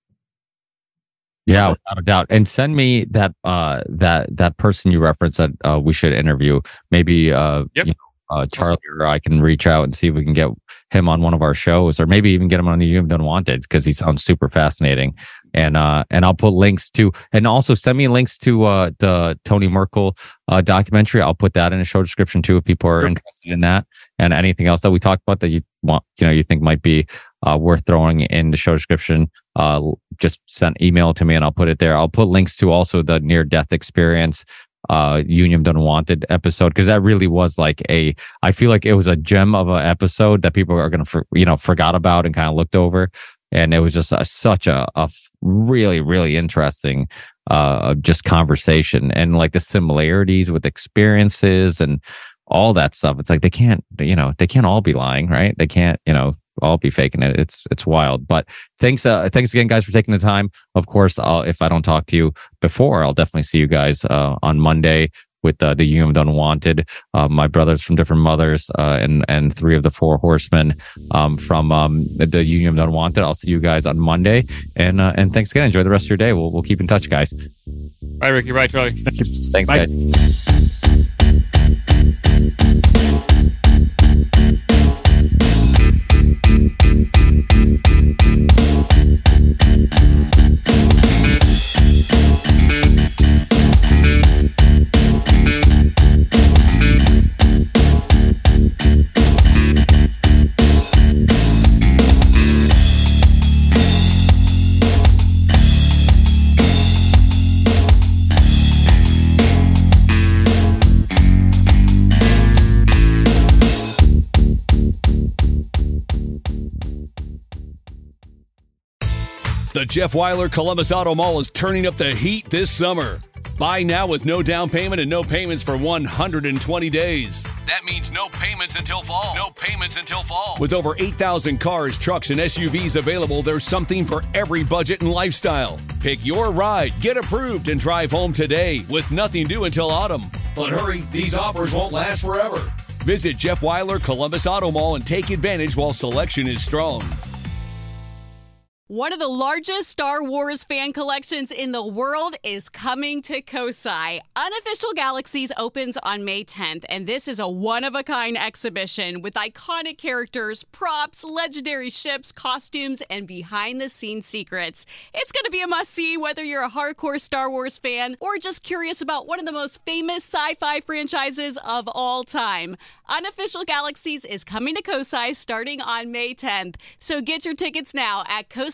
Yeah, without a doubt. And send me that person you referenced that we should interview. Maybe Charlie or I can reach out and see if we can get him on one of our shows, or maybe even get him on the You've Done Wanted, because he sounds super fascinating. And I'll put links to, and also send me links to the Tony Merkel documentary. I'll put that in the show description too, if people are interested in that, and anything else that we talked about that you want, you think might be worth throwing in the show description. Just send email to me and I'll put it there. I'll put links to also the near death experience You've Done Wanted episode, because that really was I feel like it was a gem of an episode that people are going to forgot about and kind of looked over, and it was just such a really, really interesting just conversation, and the similarities with experiences and all that stuff. It's like they can't all be lying, right? They can't all be faking it. It's wild. But thanks again, guys, for taking the time. Of course, if I don't talk to you before, I'll definitely see you guys on Monday with the You've Done Wanted. My brothers from different mothers and 3 of the 4 horsemen from the You've Done Wanted. I'll see you guys on Monday. And thanks again. Enjoy the rest of your day. We'll keep in touch, guys. Bye, Ricky. Bye, Charlie. Thank you. Thanks, Bye. guys. The Jeff Weiler Columbus Auto Mall is turning up the heat this summer. Buy now with no down payment and no payments for 120 days. That means no payments until fall. No payments until fall. With over 8,000 cars, trucks, and SUVs available, there's something for every budget and lifestyle. Pick your ride, get approved, and drive home today with nothing due until autumn. But hurry, these offers won't last forever. Visit Jeff Weiler Columbus Auto Mall and take advantage while selection is strong. One of the largest Star Wars fan collections in the world is coming to Kosai. Unofficial Galaxies opens on May 10th, and this is a one-of-a-kind exhibition with iconic characters, props, legendary ships, costumes, and behind-the-scenes secrets. It's going to be a must-see whether you're a hardcore Star Wars fan or just curious about one of the most famous sci-fi franchises of all time. Unofficial Galaxies is coming to Kosai starting on May 10th, so get your tickets now at Kosai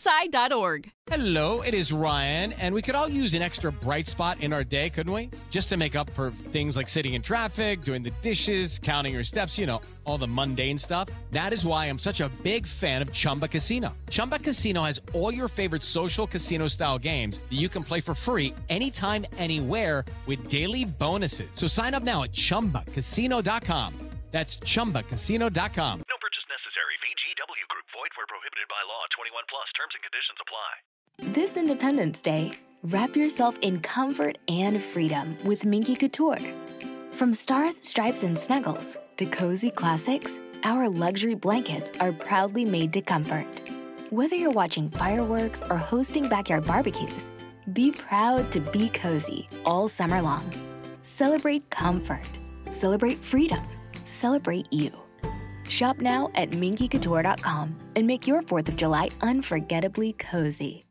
COSI.org. Hello, it is Ryan, and we could all use an extra bright spot in our day, couldn't we? Just to make up for things like sitting in traffic, doing the dishes, counting your steps, you know, all the mundane stuff. That is why I'm such a big fan of Chumba Casino. Chumba Casino has all your favorite social casino-style games that you can play for free anytime, anywhere with daily bonuses. So sign up now at ChumbaCasino.com. That's ChumbaCasino.com. No purchase necessary. VGW Group. Void where prohibited by law. 21 plus. Terms and conditions apply. This Independence Day, wrap yourself in comfort and freedom with Minky Couture. From stars, stripes, and snuggles to cozy classics, our luxury blankets are proudly made to comfort. Whether you're watching fireworks or hosting backyard barbecues, be proud to be cozy all summer long. Celebrate comfort. Celebrate freedom. Celebrate you. Shop now at minkycouture.com and make your 4th of July unforgettably cozy.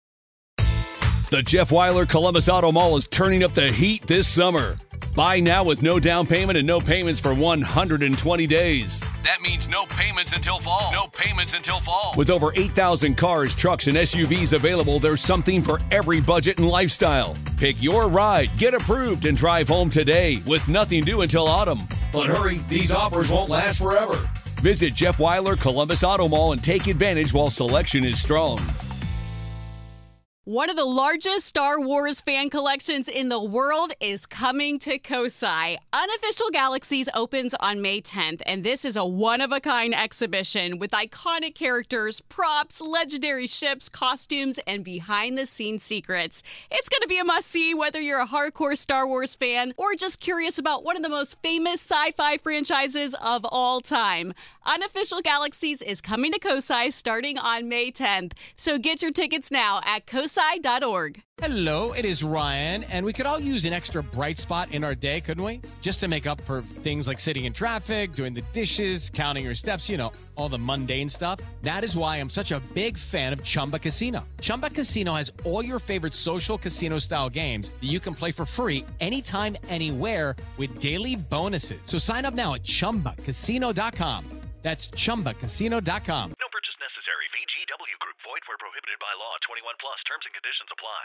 The Jeff Weiler Columbus Auto Mall is turning up the heat this summer. Buy now with no down payment and no payments for 120 days. That means no payments until fall. No payments until fall. With over 8,000 cars, trucks, and SUVs available, there's something for every budget and lifestyle. Pick your ride, get approved, and drive home today with nothing due until autumn. But hurry, these offers won't last forever. Visit Jeff Weiler Columbus Auto Mall and take advantage while selection is strong. One of the largest Star Wars fan collections in the world is coming to COSI. Unofficial Galaxies opens on May 10th, and this is a one-of-a-kind exhibition with iconic characters, props, legendary ships, costumes, and behind-the-scenes secrets. It's going to be a must-see whether you're a hardcore Star Wars fan or just curious about one of the most famous sci-fi franchises of all time. Unofficial Galaxies is coming to COSI starting on May 10th, so get your tickets now at COSI.org. Hello, it is Ryan, and we could all use an extra bright spot in our day, couldn't we? Just to make up for things like sitting in traffic, doing the dishes, counting your steps, you know, all the mundane stuff. That is why I'm such a big fan of Chumba Casino. Chumba Casino has all your favorite social casino-style games that you can play for free anytime, anywhere with daily bonuses. So sign up now at ChumbaCasino.com. That's ChumbaCasino.com. No purchase necessary. VGW Group. Void where prohibited by law. 21 plus. Terms and conditions apply.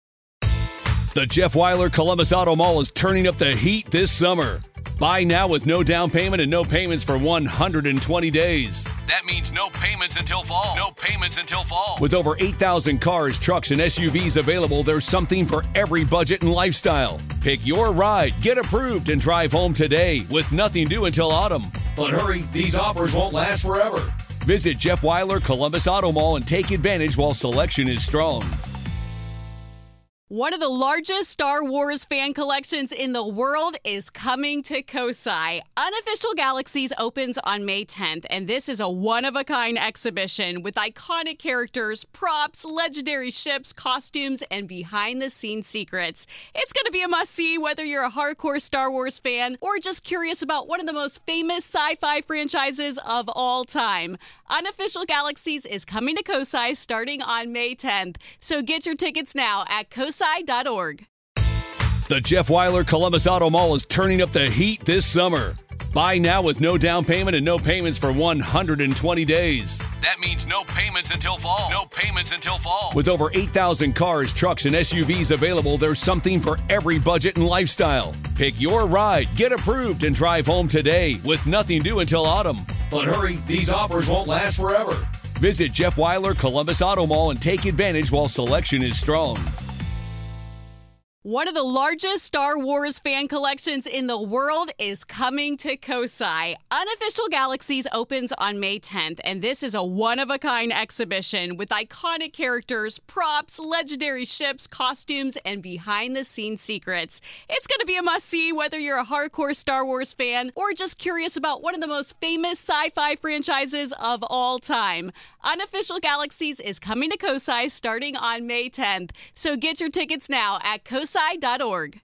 The Jeff Weiler Columbus Auto Mall is turning up the heat this summer. Buy now with no down payment and no payments for 120 days. That means no payments until fall. No payments until fall. With over 8,000 cars, trucks, and SUVs available, there's something for every budget and lifestyle. Pick your ride, get approved, and drive home today with nothing due until autumn. But hurry, these offers won't last forever. Visit Jeff Weiler Columbus Auto Mall and take advantage while selection is strong. One of the largest Star Wars fan collections in the world is coming to COSI. Unofficial Galaxies opens on May 10th, and this is a one-of-a-kind exhibition with iconic characters, props, legendary ships, costumes, and behind-the-scenes secrets. It's going to be a must-see whether you're a hardcore Star Wars fan or just curious about one of the most famous sci-fi franchises of all time. Unofficial Galaxies is coming to COSI starting on May 10th, so get your tickets now at COSI.org. The Jeff Weiler Columbus Auto Mall is turning up the heat this summer. Buy now with no down payment and no payments for 120 days. That means no payments until fall. No payments until fall. With over 8,000 cars, trucks, and SUVs available, there's something for every budget and lifestyle. Pick your ride, get approved, and drive home today with nothing due until autumn. But hurry, these offers won't last forever. Visit Jeff Weiler Columbus Auto Mall and take advantage while selection is strong. One of the largest Star Wars fan collections in the world is coming to COSI. Unofficial Galaxies opens on May 10th, and this is a one-of-a-kind exhibition with iconic characters, props, legendary ships, costumes, and behind-the-scenes secrets. It's going to be a must-see whether you're a hardcore Star Wars fan or just curious about one of the most famous sci-fi franchises of all time. Unofficial Galaxies is coming to COSI starting on May 10th, so get your tickets now at COSI.org.